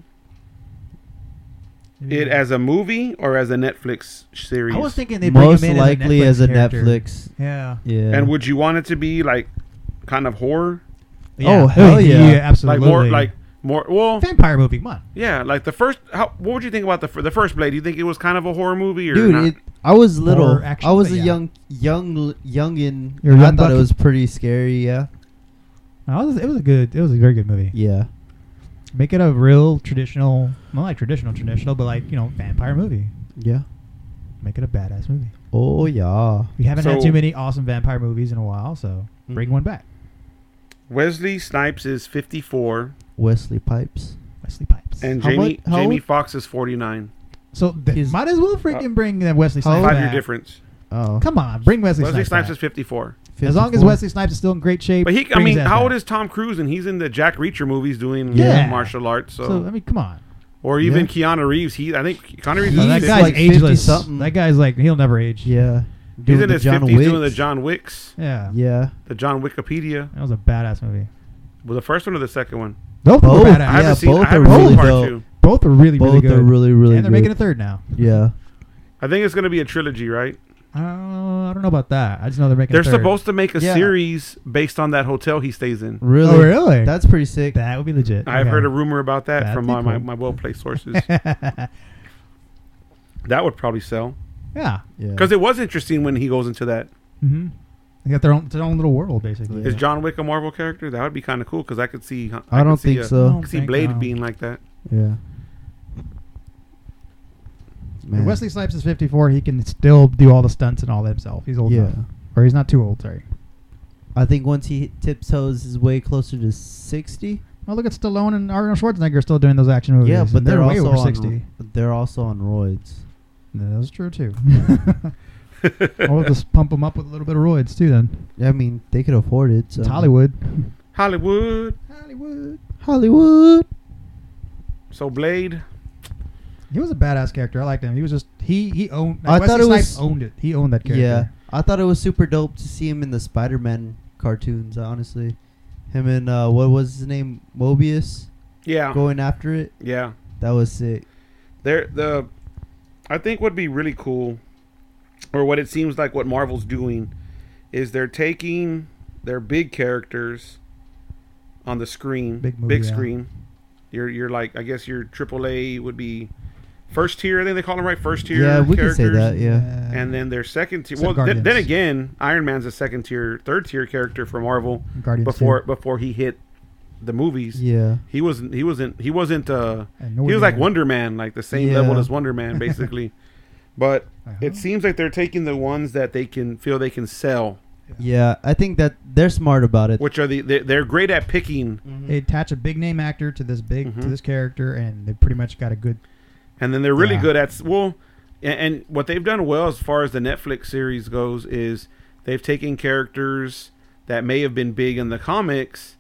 it as a movie or as a Netflix series? I was thinking they'd bring Most him in likely as as a a Netflix. character. Netflix. Yeah. Yeah. And would you want it to be like kind of horror, Oh, hell yeah. absolutely. like more, like more? Well, vampire movie. Come on. yeah, like the first. How, what would you think about the fir- the first Blade? Do you think it was kind of a horror movie or Dude, not? it, I was little. Horror action, I was but a yeah. young, young, youngin. You're a and I young thought it bucket. was pretty scary. Yeah. No, it was, it was a good. It was a very good movie. Yeah. Make it a real traditional, not like traditional traditional, but like you know, vampire movie. Yeah. Make it a badass movie. Oh yeah. We haven't had So- too many awesome vampire movies in a while, so bring Mhm. one back. Wesley Snipes is fifty-four Wesley Pipes. Wesley Pipes. and How Jamie much- how Jamie old? Foxx is forty-nine. so th- He's- might as well freaking bring uh, Wesley How Snipes old? Five year back. difference. Oh, Come on, bring Wesley, Wesley Snipes. Snipes back. is fifty-four. As long as fifty-four? Wesley Snipes is still in great shape. But he, I bring his mean, ass how old back. is Tom Cruise? And he's in the Jack Reacher movies doing Yeah. martial arts. So, So I mean, come on. or even Yeah. Keanu Reeves. He, I think Keanu Reeves He's Oh, that is He's guy's like ageless. fifty-something. That guy's like he'll never age. Yeah, He's Doing in the his John fifties doing the Wicks. John Wicks, Yeah. Yeah, the John Wikipedia. That was a badass movie. Well, the first one or the second one? Both, Both. were I badass. Yeah, haven't seen. both I are haven't seen really part dope. two. Both are really, really both good. are really, really and they're good. making a third now. Yeah, I think it's going to be a trilogy, right? Uh, I don't know about that. I just know they're making. They're a third. supposed to make a Yeah. series based on that hotel he stays in. really. Oh, really? That's pretty sick. that would be legit. I've Okay. heard a rumor about that That'd from be my, my, cool. my well-placed sources. That would probably sell. Yeah. Yeah, Because it was interesting when he goes into that. Mm-hmm. They got their own their own little world basically. Yeah. Is John Wick a Marvel character? That would be kind of cool because I could see. I, I could don't see think a- so. I I don't could see think, Blade um, being like that. Yeah. Man. Wesley Snipes is fifty-four. He can still do all the stunts and all that himself. He's old Yeah. enough. Or he's not too old, sorry. I think once he tiptoes his way closer to sixty. Well, look at Stallone and Arnold Schwarzenegger still doing those action movies. Yeah, and but they're, they're, way also over on, sixty. but they're also on roids. That's true, too. Or just pump them up with a little bit of roids, too, then. I mean, they could afford it. So. It's Hollywood. Hollywood. Hollywood. Hollywood. So Blade. He was a badass character. I liked him. He was just, he he owned, I Wesley thought it Snipes was- owned it. He owned that character. Yeah, I thought it was super dope to see him in the Spider-Man cartoons. Honestly, him and uh, what was his name, Mobius, Yeah. going after it. Yeah. That was sick. There the I think would be really cool, or what it seems like what Marvel's doing is they're taking their big characters on the screen, Big movie, yeah. screen. You're you're like I guess your triple A would be first tier. I think they call them right first tier. Yeah, we can characters. say that. Yeah, And then their second tier. Except Well, th- then Guardians. again, Iron Man's a second tier, third tier character for Marvel Guardians before too. before he hit the movies. yeah, He wasn't. He wasn't. He wasn't. Uh, And he was like Nordman. Wonder Man, like the same Yeah. level as Wonder Man, basically. But Uh-huh. it seems like they're taking the ones that they can feel they can sell, yeah. I think that they're smart about it. which are the they're, they're great at picking, Mhm. They attach a big name actor to this big to Mhm. this character, and they pretty much got a good. and then they're really Yeah. good at s- well, and, and what they've done well as far as the Netflix series goes is they've taken characters that may have been big in the comics,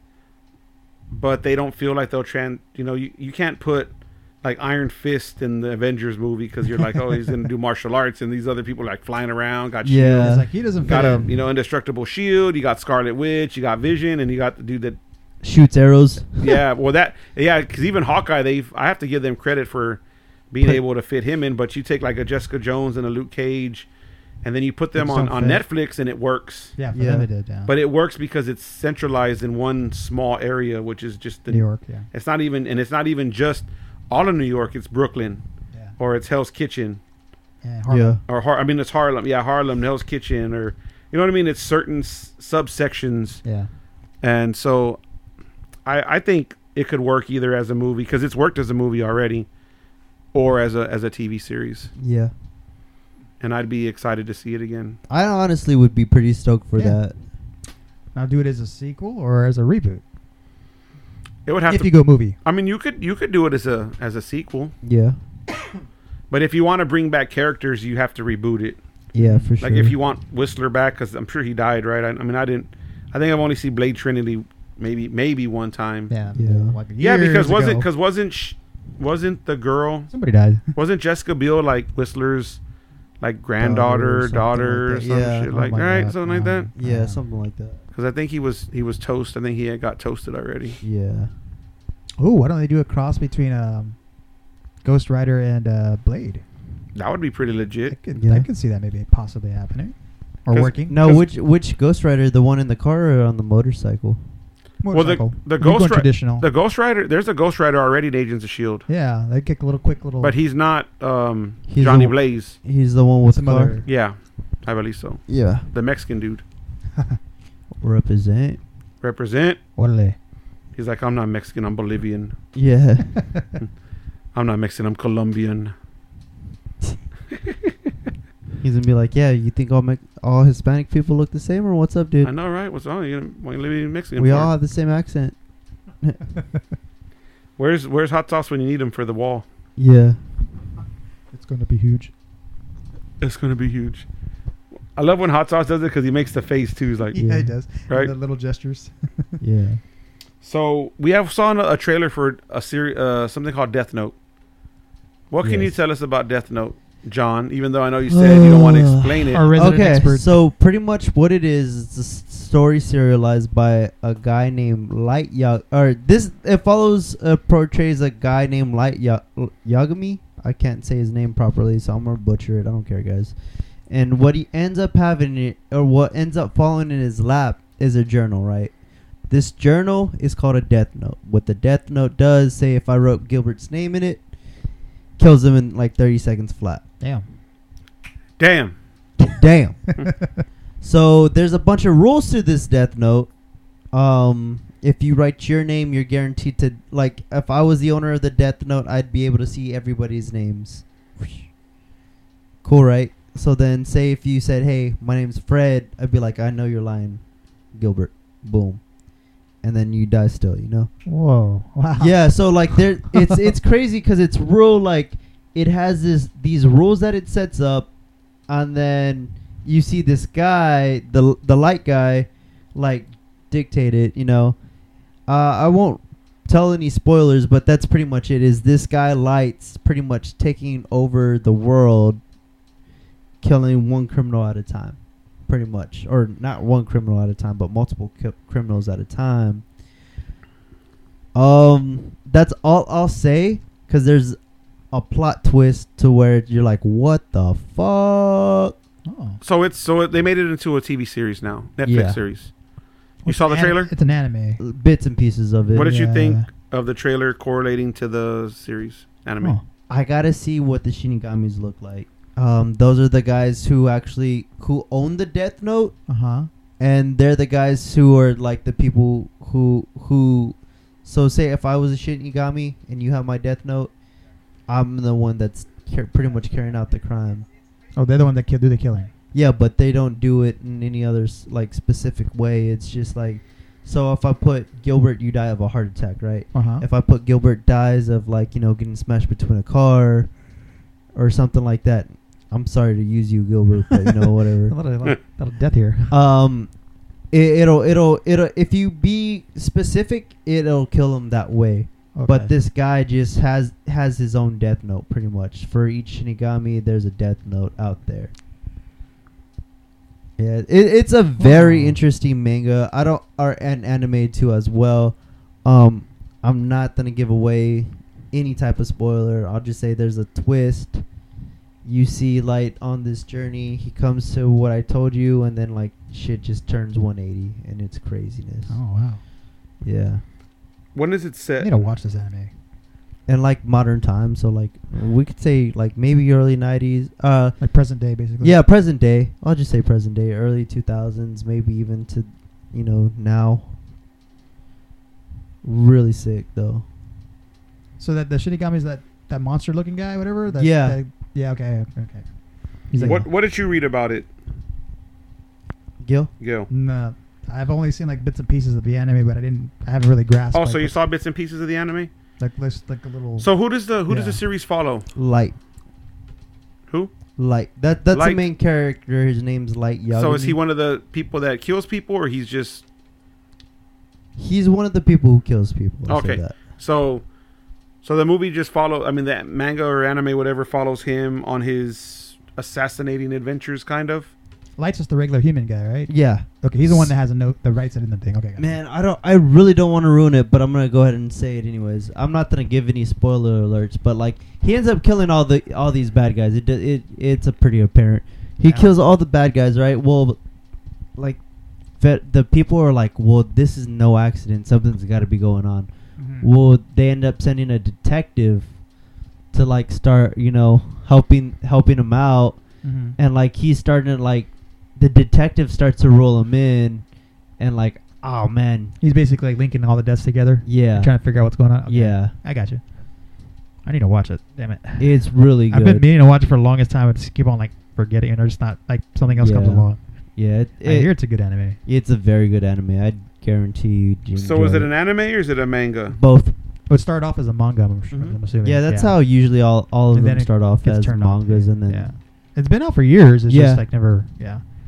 but they don't feel like they'll trans. You know, you, you can't put like Iron Fist in the Avengers movie because you're like, oh, he's gonna do martial arts, and these other people are like flying around, got shields. Yeah. It's like he doesn't fit Got a in. you know indestructible shield. You got Scarlet Witch. You got Vision, and you got the dude that Shoots arrows. yeah. Well, that yeah, because even Hawkeye, they've I have to give them credit for being Put- able to fit him in. But you take like a Jessica Jones and a Luke Cage, and then you put them just on don't on fit. Netflix, and it works. Yeah, for Yeah. them it did. Yeah, But it works because it's centralized in one small area, which is just the New York. Yeah, It's not even and it's not even just all of New York. It's Brooklyn yeah, or it's Hell's Kitchen yeah. Yeah, Harlem. or Har- I mean it's Harlem. Yeah, Harlem, Hell's Kitchen, or you know what I mean. It's certain s- subsections. Yeah, And so I, I think it could work either as a movie because it's worked as a movie already or as a as a T V series. yeah. And I'd be excited to see it again. I honestly would be pretty stoked for Yeah. that. now do it as a sequel or as a reboot. It would have If to you go movie, I mean you could you could do it as a as a sequel. Yeah, But if you want to bring back characters, you have to reboot it. yeah, for sure. Like if you want Whistler back cuz I'm sure he died, right? I, I mean I didn't I think I've only seen Blade Trinity maybe maybe one time. yeah, Yeah. like Yeah, because years wasn't ago. cuz wasn't sh- wasn't the girl somebody died. wasn't Jessica Biel like Whistler's like granddaughter, Daughter or something daughter, like or that. some Yeah. shit Oh like my right, God, something like no. that. yeah, Um, something like that. Because I think he was he was toast. I think he had got toasted already. Yeah, Oh, why don't they do a cross between um, Ghost Rider and uh, Blade? That would be pretty I legit. could, Yeah. I could see that maybe possibly happening or 'Cause- working. no, 'Cause- which which Ghost Rider? The one in the car or on the motorcycle? Well, the Motorcycle. the We're going Ghost Rider, traditional. the Ghost Rider, there's a Ghost Rider already in Agents of Shield, yeah, they kick a little quick little. but he's not um, He's Johnny the- Blaze. He's the one with some the car. other. Yeah, I believe so. Yeah, The Mexican dude represent. represent. Orale. He's like, I'm not Mexican. I'm Bolivian. Yeah, I'm not Mexican. I'm Colombian. he's gonna be like, yeah. You think all Me- all Hispanic people look the same, or what's up, dude? I know, right? What's wrong? You gonna, why you living in Mexican? We for? all have the same accent. Where's Where's hot sauce when you need him for the wall? Yeah, It's going to be huge. It's gonna be huge. I love when Hot Sauce does it because he makes the face too. He's like, Yeah, Yeah. he does. Right. The little gestures. Yeah. so we have saw a, a trailer for a series, uh, something called Death Note. What can you Yes. tell us about Death Note, John? Even though I know you said you don't want to explain it. Our resident Okay, expert. so pretty much what it is, it's a s- story serialized by a guy named Light Yag. Or this it follows uh, portrays a guy named Light Ya- Yagami. I can't say his name properly, so I'm gonna butcher it. I don't care, guys. And what he ends up having, it, or what ends up falling in his lap, is a journal, right? This journal is called a Death Note. What the Death Note does, say if I wrote Gilbert's name in it, kills him in like thirty seconds flat. Damn. Damn. Damn. So there's a bunch of rules to this Death Note. Um, if you write your name, you're guaranteed to, like, if I was the owner of the Death Note, I'd be able to see everybody's names. Cool, right? So then, say if you said, "Hey, my name's Fred," I'd be like, "I know you're lying, Gilbert." Boom, and then you die still. You know? Whoa. Wow. Yeah. So like, there, it's it's crazy because it's real. Like, it has this these rules that it sets up, and then you see this guy, the the light guy, like dictate it. You know, uh, I won't tell any spoilers, but that's pretty much it. Is this guy Light's pretty much taking over the world, killing one criminal at a time, pretty much, or not one criminal at a time, but multiple ki- criminals at a time. Um, that's all I'll say, because there's a plot twist to where you're like, what the fuck? Oh. So it's so it, they made it into a T V series now, Netflix Yeah. series. You It's saw the an- trailer? It's an anime. Bits and pieces of it. What did you Yeah. think of the trailer correlating to the series anime? Oh. I gotta see what the Shinigamis look like. Um, those are the guys who actually who own the Death Note, Uh huh. and they're the guys who are like the people who who. So say if I was a Shinigami and you have my Death Note, I'm the one that's car- pretty much carrying out the crime. Oh, they're the one that kill, do the killing. Yeah, but they don't do it in any other s- like specific way. It's just like, so if I put Gilbert, you die of a heart attack, right? Uh huh. If I put Gilbert dies of like, you know, getting smashed between a car or something like that. I'm sorry to use you, Gilbert, but you know, a whatever. lot of, a lot of- a lot of death here. Um, it, it'll it'll it'll if you be specific, it'll kill him that way. Okay. But this guy just has has his own Death Note, pretty much. For each Shinigami, there's a Death Note out there. Yeah, it, it's a very Oh. interesting manga. I don't are an anime too as well. Um, I'm not gonna give away any type of spoiler. I'll just say there's a twist. You see Light on this journey. He comes to what I told you, and then like shit just turns one eighty, and it's craziness. Oh wow. Yeah. When is it I set? need to watch this anime. And like modern times, so like we could say like maybe early nineties. Uh, Like present day, basically. yeah, present day. I'll just say present day, early two thousands, maybe even to, you know, now. Really sick though. So that the Shinigami is that that monster looking guy, whatever. That, Yeah. that- yeah. Okay. Okay. He's like, What What did you read about it, Gil. Gil? no, I've only seen like bits and pieces of the anime, but I didn't. I haven't really grasped. Oh, like, so you what- saw bits and pieces of the anime. like this, like a little. So who does the who does Yeah. the series follow? Light. Who? Light. That that's Light. the main character. His name's Light Yagami. So is he one of the people that kills people, or he's just He's one of the people who kills people. I'll say Okay. that. so? So the movie just follow. I mean, that manga or anime, whatever, follows him on his assassinating adventures, kind of. Light's just the regular human guy, right? Yeah. Okay, he's the one that has a note that writes it in the thing. Okay, got it. Man, I don't. I really don't want to ruin it, but I'm gonna go ahead and say it anyways. I'm not gonna give any spoiler alerts, but like he ends up killing all the all these bad guys. It do- it it's a pretty apparent. He Yeah. kills all the bad guys, right? Well, like, vet, the people are like, well, this is no accident. Something's got to be going on. Mhm. Well, they end up sending a detective to like start, you know, helping helping him out, Mhm. and like he's starting to like, the detective starts to roll him in, and like, oh man, He's basically like linking all the deaths together. yeah, Trying to figure out what's going on. Okay. yeah, I got you. I need to watch it. Damn it. it's really good. I've been meaning to watch it for the longest time, but just keep on like forgetting it or just not like something else comes Yeah. along. yeah, it, I hear it, it's a good anime. it's a very good anime. I guarantee you. you So is enjoy it an anime or is it a manga? both? It would start off as a manga, I'm, Mhm. I'm assuming. Yeah, that's how usually all all of And them then it start off gets as turned on to mangas, it. and then Yeah. It's been out for years. It's Yeah. just like never. Yeah.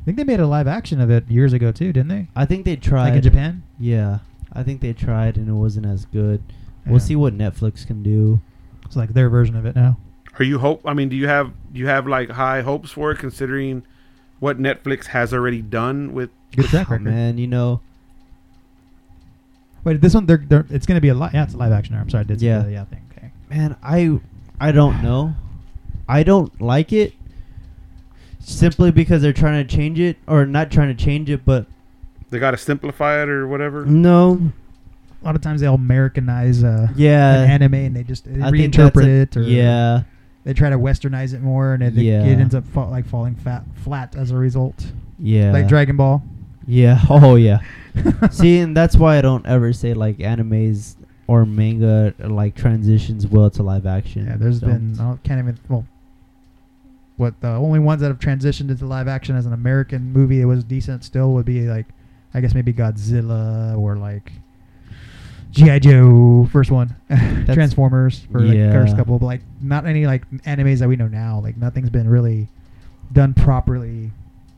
think they made a live action of it years ago too, didn't they? I think they tried. Like in Japan. Yeah, I think they tried and it wasn't as good. Yeah. We'll see what Netflix can do. It's like their version of it now. Are you hope? I mean, do you have do you have like high hopes for it, considering what Netflix has already done with? Good track Oh, record. man, you know, Wait, this one, they're, they're, it's going to be a li- yeah, it's a live action. I'm sorry, I did say Yeah. the yeah thing. Okay. man, I I don't know. I don't like it simply because they're trying to change it, or not trying to change it, but They got to simplify it or whatever. no, A lot of times they'll Americanize uh, yeah, an anime and they just they I think that's reinterpret a- it, or yeah, they try to westernize it more, and it, Yeah. it ends up fa- like falling fat, flat as a result. yeah, Like Dragon Ball. yeah. Oh yeah. See, and that's why I don't ever say like animes or manga like transitions well to live action. Yeah, there's Don't. been I can't even well. What the only ones that have transitioned into live action as an American movie that was decent still would be like, I guess maybe Godzilla or like G I Joe first one, Transformers for like the yeah. first couple, but like not any like animes that we know now. Like nothing's been really done properly.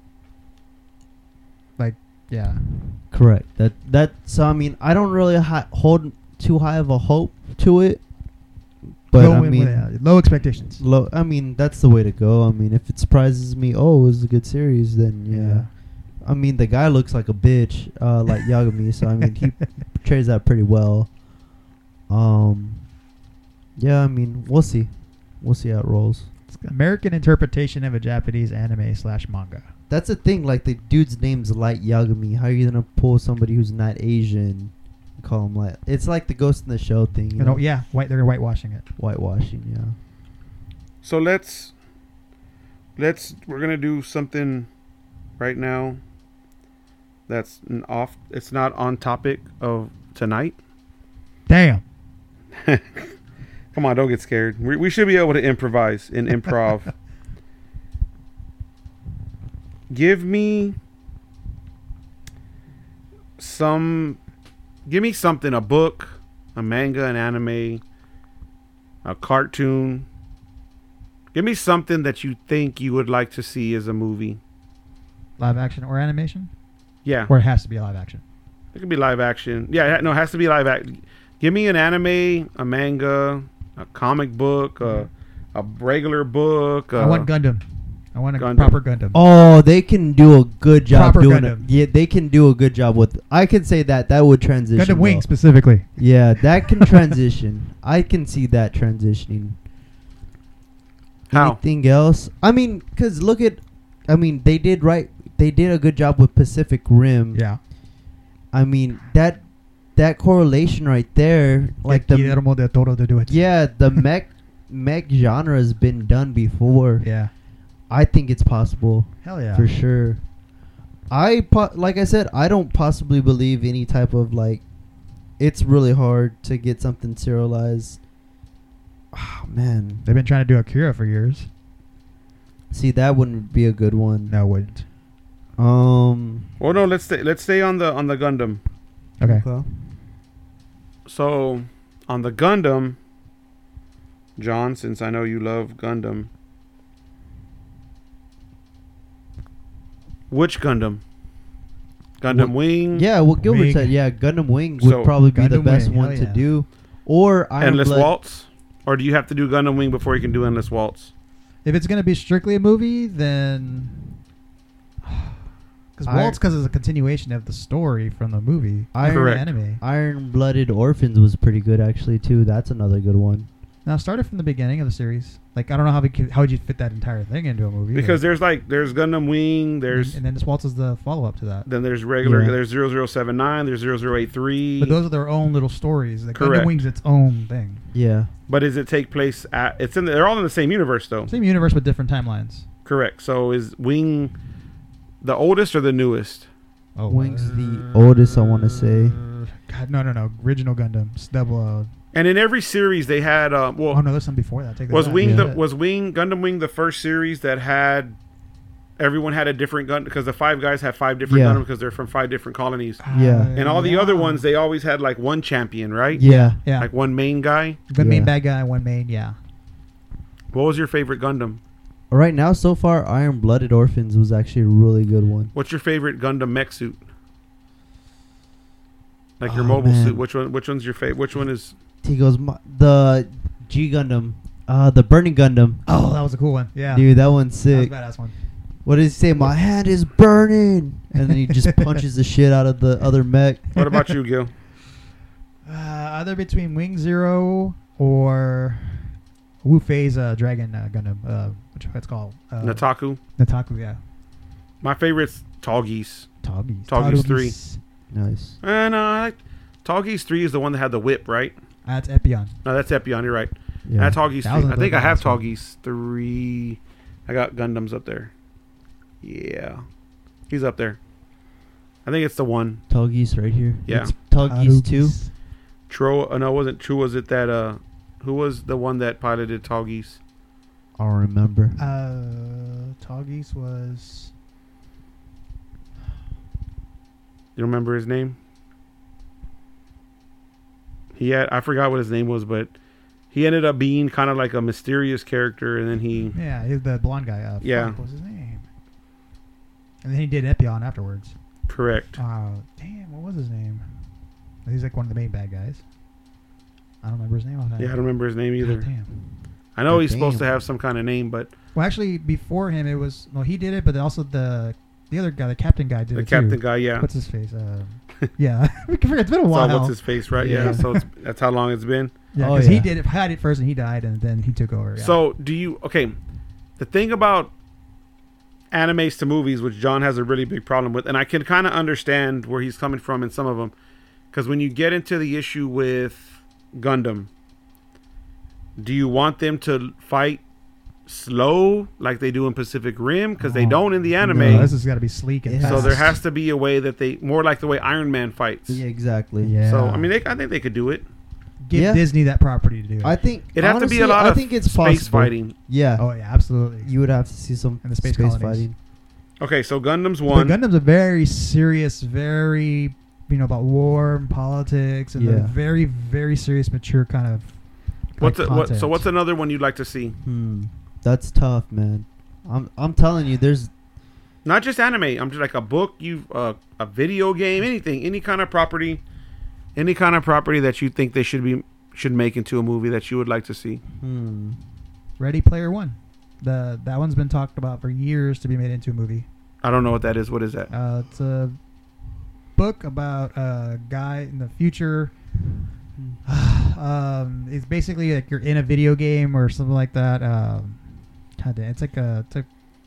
Like yeah, Correct. That that so I mean I don't really hi- hold too high of a hope to it, but low, I in- mean yeah, low expectations. low. I mean that's the way to go. I mean if it surprises me, oh, it was a good series, then yeah. Yeah. I mean the guy looks like a bitch, uh, like Yagami. So I mean he portrays that pretty well. Um, yeah. I mean we'll see, we'll see how it rolls. It's American interpretation of a Japanese anime slash manga. That's the thing. Like the dude's name's Light Yagami. How are you gonna pull somebody who's not Asian and call him Light? It's like the Ghost in the Shell thing. You You know, know? yeah, white. They're whitewashing it. Whitewashing. Yeah. So let's let's we're gonna do something right now. That's an off. It's not on topic of tonight. Damn. Come on, don't get scared. We we should be able to improvise in improv. Give me some. Give me something. A book, a manga, an anime, a cartoon. Give me something that you think you would like to see as a movie. Live action or animation? Yeah, Or it has to be live action. it could be live action. Yeah, no, it has to be live action. Give me an anime, a manga, a comic book, a, a regular book. I uh, want Gundam. I want a Gundam. proper Gundam. Oh, they can do a good job Proper doing Gundam. it. Yeah, they can do a good job with. I can say that that would transition. Gundam Wing well. specifically. Yeah, that can transition. I can see that transitioning. How? Anything else? I mean, cause look at, I mean, they did right. They did a good job with Pacific Rim. Yeah. I mean that that correlation right there, like the Guillermo del Toro to do it. yeah the mech mech genre has been done before. Yeah. I think it's possible. Hell yeah. For sure. I po- like I said, I don't possibly believe any type of like. It's really hard to get something serialized. Oh man, They've been trying to do Akira for years. see that wouldn't be a good one. No, it wouldn't. Um. Well, no, let's stay. Let's stay on the on the Gundam. Okay. So, on the Gundam, John, since I know you love Gundam, which Gundam? Gundam Wh- Wing, Yeah, what Gilbert Wing. said. Yeah, Gundam Wing would So- probably be the Gundam best Wing, one hell to yeah. do. Or Iron Endless Blood. Waltz, or do you have to do Gundam Wing before you can do Endless Waltz? If it's gonna be strictly a movie, then because I- Waltz, because it's a continuation of the story from the movie, Iron- from the Correct. anime. Iron Blooded Orphans was pretty good actually too. That's another good one. Now start it from the beginning of the series. Like I don't know how we could, how would you fit that entire thing into a movie? Because but- there's like there's Gundam Wing, there's and then this Waltz is the follow up to that. then there's regular Yeah. there's zero zero seven nine, there's zero zero eight three. But those are their own little stories. Like Correct. Gundam Wing's its own thing. Yeah. But does it take place at? It's in. The, they're all in the same universe though. Same universe with different timelines. Correct. So is Wing the oldest or the newest? Oh, Wing's the oldest, I wanna say. God, no, no, no. Original Gundam. Double. Uh, And in every series they had. Uh, well, oh no, there's some before that. Take that was back. Wing Yeah. the was Wing Gundam Wing the first series that had everyone had a different gun because the five guys have five different Yeah. Gundam because they're from five different colonies. Yeah. And all the yeah. other ones they always had like one champion, right? Yeah. Yeah. Like one main guy. One main Yeah. bad guy, one main, yeah. What was your favorite Gundam? right now, so far, Iron Blooded Orphans was actually a really good one. What's your favorite Gundam mech suit? Like your Oh, mobile man. suit. Which one? Which one's your favorite? Which one is? He goes, "My- the G Gundam, uh, the Burning Gundam. Oh, that was a cool one. Yeah, Dude, that one's that was sick. a badass one. What does he say? My hand is burning. And then he just punches the shit out of the other mech. What about you, Gil? Uh, either between Wing Zero or Wu Fei's uh, Dragon uh, Gundam. Uh, which it's called? Uh, Nataku. Nataku, yeah. My favorite's Tall Geese. Toggies. Tall Geese three. Nice. And uh, Tall Geese three is the one that had the whip, right? That's Epion. No, that's Epion. You're right. Yeah. That's Tall Geese That was three. I another think I have badass Tall one. Geese three. I got Gundams up there. Yeah, he's up there. I think it's the one. Tall Geese right here. Yeah. It's Tall Geese two. Tro. Uh, no, it wasn't True. Was it that? Uh, who was the one that piloted Tall Geese? I don't remember. Uh, Toggies was. You remember his name? He had. I forgot what his name was, but he ended up being kind of like a mysterious character, and then he. Yeah, he's the blonde guy. Uh, Yeah. Fuck, what was his name? And then he did Epion afterwards. Correct. Uh, damn, what was his name? He's like one of the main bad guys. I don't remember his name. Yeah, I don't remember his name either. God damn. I know God he's supposed to damn. have some kind of name, but Well, actually, before him, it was well, he did it, but also the the other guy, the captain guy, did the it captain too. guy, yeah. What's his face? Uh, yeah, I forget. It's been a Saw while. what's his face, right? Yeah. Yeah. So it's, that's how long it's been. Yeah, Oh, because he yeah. did it, had it first, and he died, and then he took over. Yeah. So do you? Okay, the thing about animes to movies, which John has a really big problem with, and I can kind of understand where he's coming from in some of them, because when you get into the issue with Gundam, do you want them to fight slow like they do in Pacific Rim? Because they Oh, don't in the anime. no, this has got to be sleek and It fast. So there has to be a way that they more like the way Iron Man fights. Yeah, exactly. Yeah. So I mean, they, I think they could do it. give Yeah. Disney that property to do it. I think It'd have to be a honestly, lot I of think it's space possible. fighting. Yeah. oh yeah, absolutely. You would have to see some And the space space, colonies. fighting. Okay, so Gundam's But one. Gundam's a very serious, very you know about war and politics, and a Yeah. very very serious, mature kind of. What's like, a, what? content. So what's another one you'd like to see? Hmm. That's tough, man. I'm I'm telling you, there's Not just anime. I'm just like a book, you uh, a video game, anything, any kind of property, any kind of property that you think they should be should make into a movie that you would like to see. hmm. Ready Player One? The that one's been talked about for years to be made into a movie. I don't know what that is. What is that? Uh, it's a book about a guy in the future. um, it's basically like you're in a video game or something like that. Um, God damn, it's like a. It's a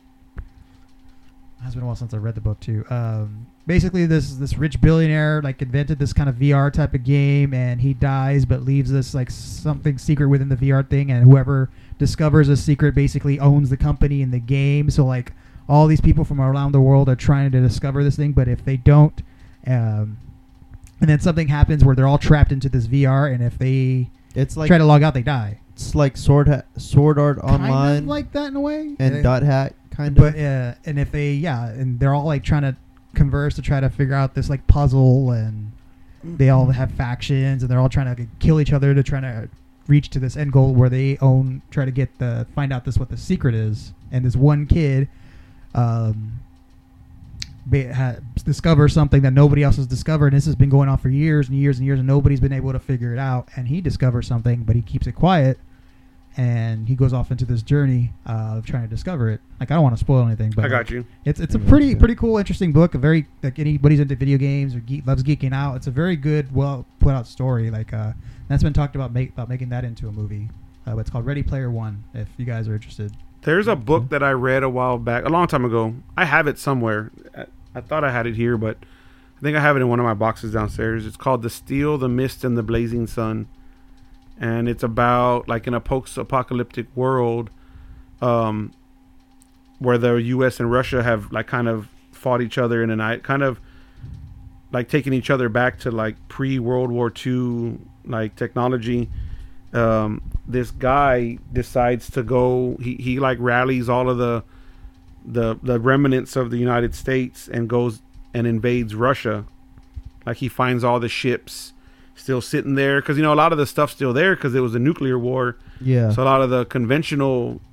it's been a while since I read the book too. Um, basically, this this rich billionaire like invented this kind of V R type of game, and he dies but leaves this like something secret within the V R thing, and whoever discovers a secret basically owns the company in the game. So like all these people from around the world are trying to discover this thing, but if they don't, um, and then something happens where they're all trapped into this V R, and if they It's like try to log out, they die. it's like Sword ha- Sword Art Kind Online of like that in a way. and Uh, Dot Hack kind But of. uh, and if they yeah, and they're all like trying to converse to try to figure out this like puzzle, and they all have factions, and they're all trying to kill each other to try to reach to this end goal where they own try to get the find out this what the secret is. And this one kid um ba- ha- discovers something that nobody else has discovered, and this has been going on for years and years and years, and nobody's been able to figure it out. And he discovers something, but he keeps it quiet, and he goes off into this journey uh, of trying to discover it. Like, I don't want to spoil anything, but I got you. it's it's a I pretty gotcha. pretty cool, interesting book. A very like anybody's into video games or geek, loves geeking out. It's a very good, well put out story. Like uh, that's been talked about make, about making that into a movie. Uh, it's called Ready Player One. If you guys are interested. There's a book that I read a while back, a long time ago. I have it somewhere. I, I thought I had it here, but I think I have it in one of my boxes downstairs. It's called The Steel, the Mist, and the Blazing Sun. And it's about like in a post-apocalyptic world um, where the U S and Russia have like kind of fought each other in a night, kind of like taking each other back to like pre-World War Two like technology. Um, this guy decides to go. He, he like rallies all of the the the remnants of the United States and goes and invades Russia. Like he finds all the ships still sitting there because you know a lot of the stuff's still there because it was a nuclear war. Yeah. So a lot of the conventional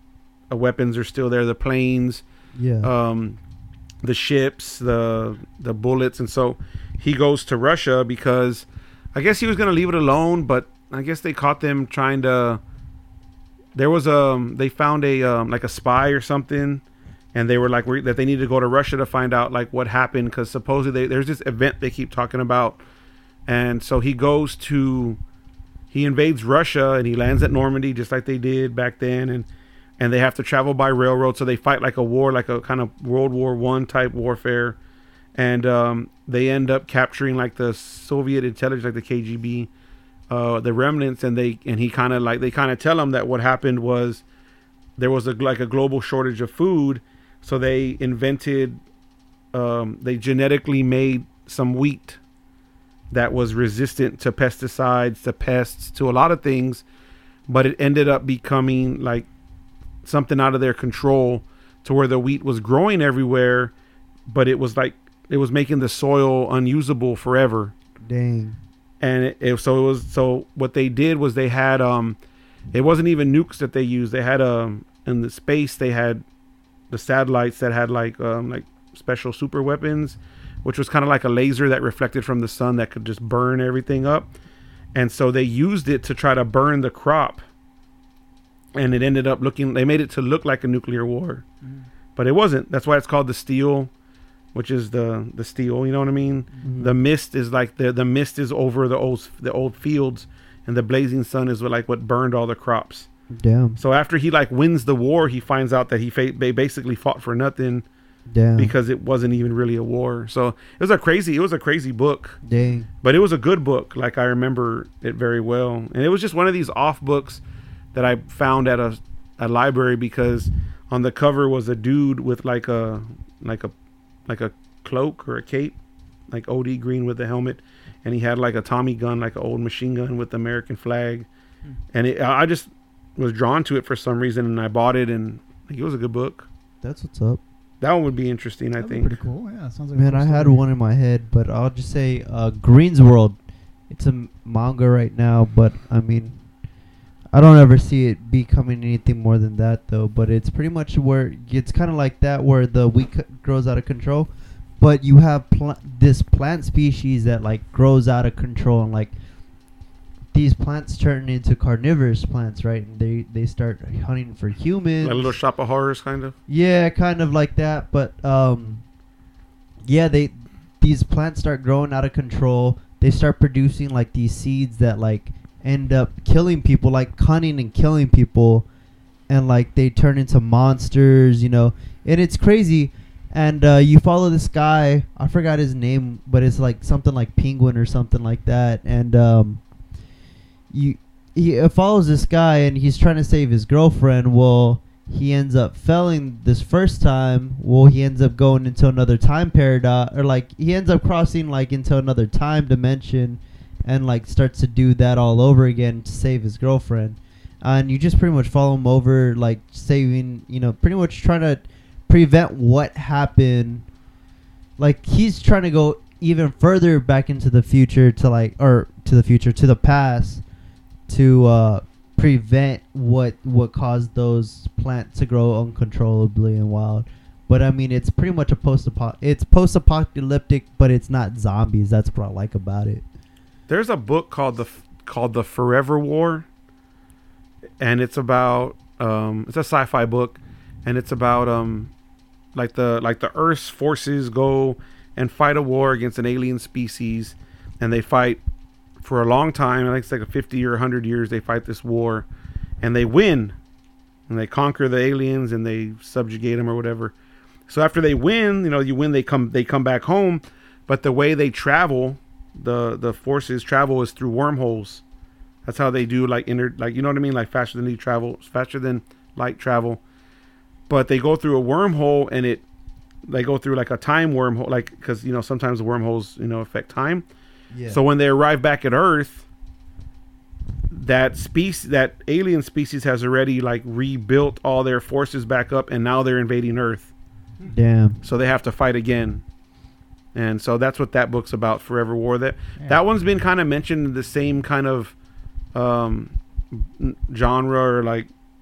uh, weapons are still there, the planes, Yeah. um, the ships, the the bullets, and so he goes to Russia because I guess he was gonna leave it alone, but I guess they caught them trying to. There was a they found a um, like a spy or something, and they were like we that they needed to go to Russia to find out like what happened because supposedly they, there's this event they keep talking about, and so he goes to. He invades Russia and he lands at Normandy just like they did back then, and and they have to travel by railroad, so they fight like a war, like a kind of World War One type warfare, and um, they end up capturing like the Soviet intelligence, like the K G B, uh, the remnants, and they and he kind of like they kind of tell him that what happened was there was a like a global shortage of food, so they invented, um, they genetically made some wheat that was resistant to pesticides, to pests, to a lot of things, but it ended up becoming like something out of their control to where the wheat was growing everywhere, but it was like it was making the soil unusable forever. Dang. And it, it so it was so what they did was they had um it wasn't even nukes that they used. They had um in the space they had the satellites that had like um like special super weapons, which was kind of like a laser that reflected from the sun that could just burn everything up. And so they used it to try to burn the crop. And it ended up looking, they made it to look like a nuclear war. Mm. But it wasn't. That's why it's called the steel, which is the, the steel, you know what I mean? Mm. The mist is like, the the mist is over the old, the old fields, and the blazing sun is what, like what burned all the crops. Damn. So after he like wins the war, he finds out that he fa- they basically fought for nothing. Damn. Because it wasn't even really a war. So it was a crazy, it was a crazy book. Dang. But it was a good book. Like I remember it very well. And it was just one of these off books that I found at a, a library because on the cover was a dude with like a, like a, like a cloak or a cape, like O D green with a helmet. And he had like a Tommy gun, like an old machine gun with the American flag. Hmm. And it, I just was drawn to it for some reason and I bought it and like, it was a good book. That's what's up. That one would be interesting, That'd I think. Pretty cool. Yeah, sounds like. Man, I had one in my head, but I'll just say uh, Green's World. It's a m- manga right now, but I mean, I don't ever see it becoming anything more than that, though. But it's pretty much where it's kind of like that, where the wheat c- grows out of control, but you have pl- this plant species that like grows out of control, and like these plants turn into carnivorous plants, right? And they, they start hunting for humans. Like a little shop of horrors, kind of. Yeah, kind of like that. But um, yeah, they these plants start growing out of control. They start producing like these seeds that like end up killing people, like hunting and killing people, and like they turn into monsters, you know. And it's crazy. And uh, you follow this guy. I forgot his name, but it's like something like Penguin or something like that. And um. You, he uh, follows this guy and he's trying to save his girlfriend. Well, he ends up failing this first time. Well, he ends up going into another time paradox, or like he ends up crossing like into another time dimension, and like starts to do that all over again to save his girlfriend. Uh, and you just pretty much follow him over, like saving, you know, pretty much trying to prevent what happened. Like he's trying to go even further back into the future to like, or to the future, to the past. To uh, prevent what what caused those plants to grow uncontrollably and wild. But I mean, it's pretty much a post it's post apocalyptic, but it's not zombies. That's what I like about it. There's a book called the called the Forever War, and it's about um, it's a sci-fi book, and it's about um, like the like the Earth's forces go and fight a war against an alien species, and they fight. For a long time, I think it's like a fifty or one hundred years, they fight this war and they win and they conquer the aliens and they subjugate them or whatever. So after they win, you know, you win, they come, they come back home, but the way they travel, the, the forces travel is through wormholes. That's how they do like inner, like, you know what I mean? Like faster than light travel, faster than light travel, but they go through a wormhole and it, they go through like a time wormhole, like, cause you know, sometimes the wormholes, you know, affect time. Yeah. So when they arrive back at Earth, that species, that alien species has already like rebuilt all their forces back up, and now they're invading Earth. Damn. So they have to fight again. And so that's what that book's about, Forever War. That yeah. that one's been kind of mentioned in the same kind of um, genre or like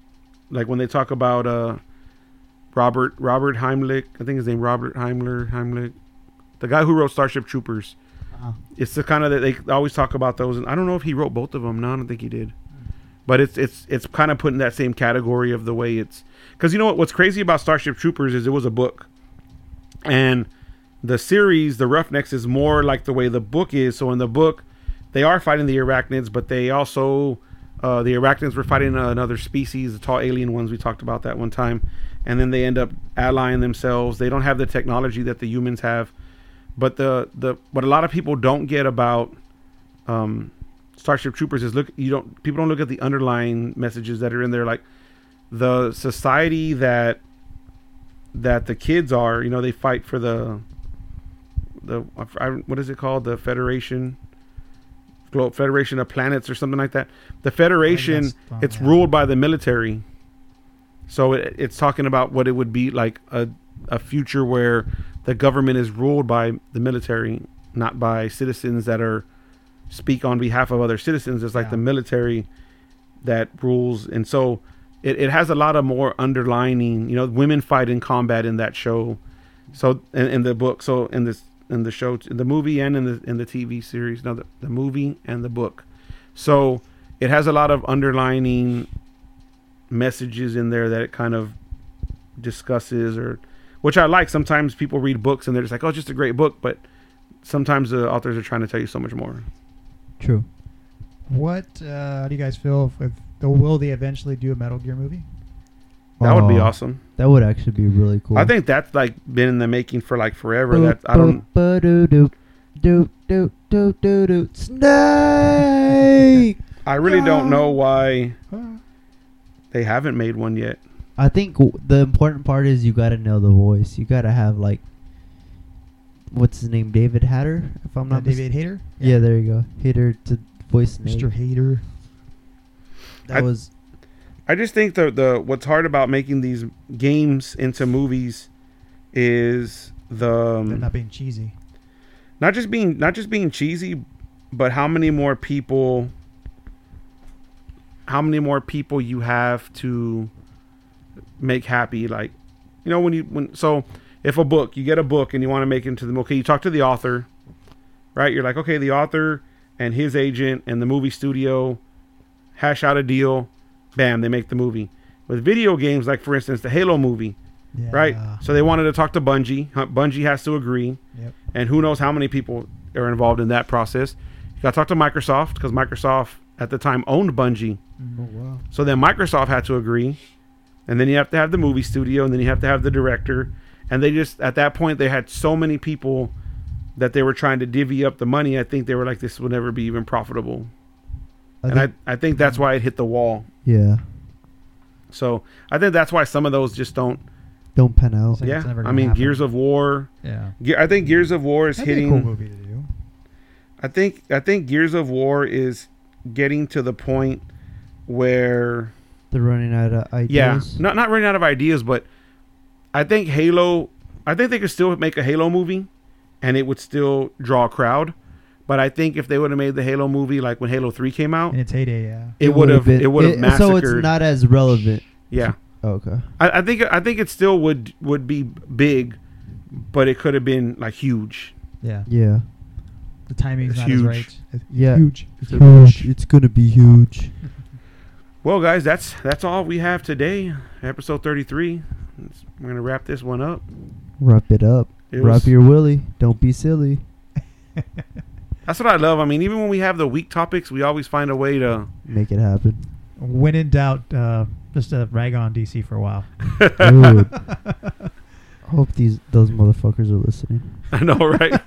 like when they talk about uh, Robert Robert Heimlich, I think his name Robert Heimler Heimlich, the guy who wrote Starship Troopers. Uh-huh. It's the kind of that they always talk about those, and I don't know if he wrote both of them. No, I don't think he did. But it's it's it's kind of put in that same category of the way it's, because you know what what's crazy about Starship Troopers is it was a book, and the series, the Roughnecks, is more like the way the book is. So in the book, they are fighting the Arachnids, but they also uh, the Arachnids were fighting another species, the tall alien ones. We talked about that one time, and then they end up allying themselves. They don't have the technology that the humans have, but the the what a lot of people don't get about um, Starship Troopers is look you don't people don't look at the underlying messages that are in there, like the society that that the kids are, you know, they fight for the the I, what is it called, the Federation Globe Federation of Planets or something like that. The Federation, oh, it's yeah. ruled by the military, so it, it's talking about what it would be like a a future where the government is ruled by the military, not by citizens that are speak on behalf of other citizens. It's like Yeah. the military that rules. And so it, it has a lot of more underlining, you know, women fight in combat in that show. So in, in the book, so in this, in the show, in the movie and in the, in the T V series, no, the, the movie and the book. So it has a lot of underlining messages in there that it kind of discusses, or, which I like. Sometimes people read books and they're just like, oh, it's just a great book. But sometimes the authors are trying to tell you so much more. True. What uh, how do you guys feel if, if will they eventually do a Metal Gear movie? That would be Oh, awesome. That would actually be really cool. I think that's like been in the making for like forever. That I don't. Do do do do do do do. Snake. I really don't know why they haven't made one yet. I think w- the important part is you gotta know the voice. You gotta have like, what's his name, David Hatter, if I'm Uh, not David Hayter? mis- Yeah, there you go. Hater to voice Snake. Mister Hayter. That I- was I just think the the what's hard about making these games into movies is the um, They're not being cheesy. not just being not just being cheesy, but how many more people how many more people you have to make happy. Like, you know, when you when so if a book, you get a book and you want to make it into the, okay, you talk to the author, right? You're like, okay, the author and his agent and the movie studio hash out a deal, bam, they make the movie. With video games, like for instance the Halo movie, Yeah. right? So they wanted to talk to Bungie. Huh, Bungie has to agree. Yep. And who knows how many people are involved in that process. You got to talk to Microsoft, because Microsoft at the time owned Bungie. Oh, wow. So then Microsoft had to agree. And then you have to have the movie studio, and then you have to have the director. And they just, at that point, they had so many people that they were trying to divvy up the money. I think they were like, this will never be even profitable. I and think, I, I think that's why it hit the wall. yeah, So I think that's why some of those just don't. don't pan out. It's like Yeah. it's never I gonna mean, happen. Gears of War. Yeah. Ge- I think Gears of War is That'd be a hitting. cool movie to do. I think I think Gears of War is getting to the point where, They're running out of yeah, ideas. not not running out of ideas, but I think Halo. I think they could still make a Halo movie, and it would still draw a crowd. But I think if they would have made the Halo movie like when Halo three came out, In its heyday, yeah. it would have been- it would have So it's massacred. not as relevant. Yeah, Okay. I, I think I think it still would would be big, but it could have been like huge. Yeah. Yeah. The timing's It's not huge. as right. It's Yeah. Huge. It's huge. It's gonna be huge. Well, guys, that's that's all we have today. Episode thirty-three. We're gonna wrap this one up. Wrap it up. It Wrap was- your willy. Don't be silly. That's what I love. I mean, even when we have the weak topics, we always find a way to. Make it happen. When in doubt, uh, just uh, rag on D C for a while. Dude. I hope these those motherfuckers are listening. I know, right?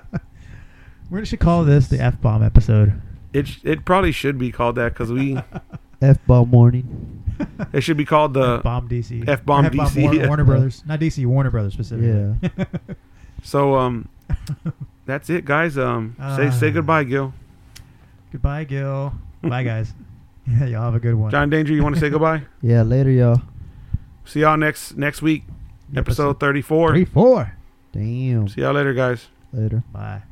We should call this the F bomb episode. It sh- it probably should be called that, because we F ball morning. it should be called the F bomb D C. F-bomb Or D C, Warner, yeah. Warner Brothers, not D C. Warner Brothers specifically. Yeah. So um, that's it, guys. Um, say say Ah. goodbye, Gil. Goodbye, Gil. Bye, guys. Yeah, y'all have a good one. John Danger, you want to say goodbye? Yeah. Later, y'all. See y'all next next week, episode thirty-four. Three, four. Damn. See y'all later, guys. Later. Bye.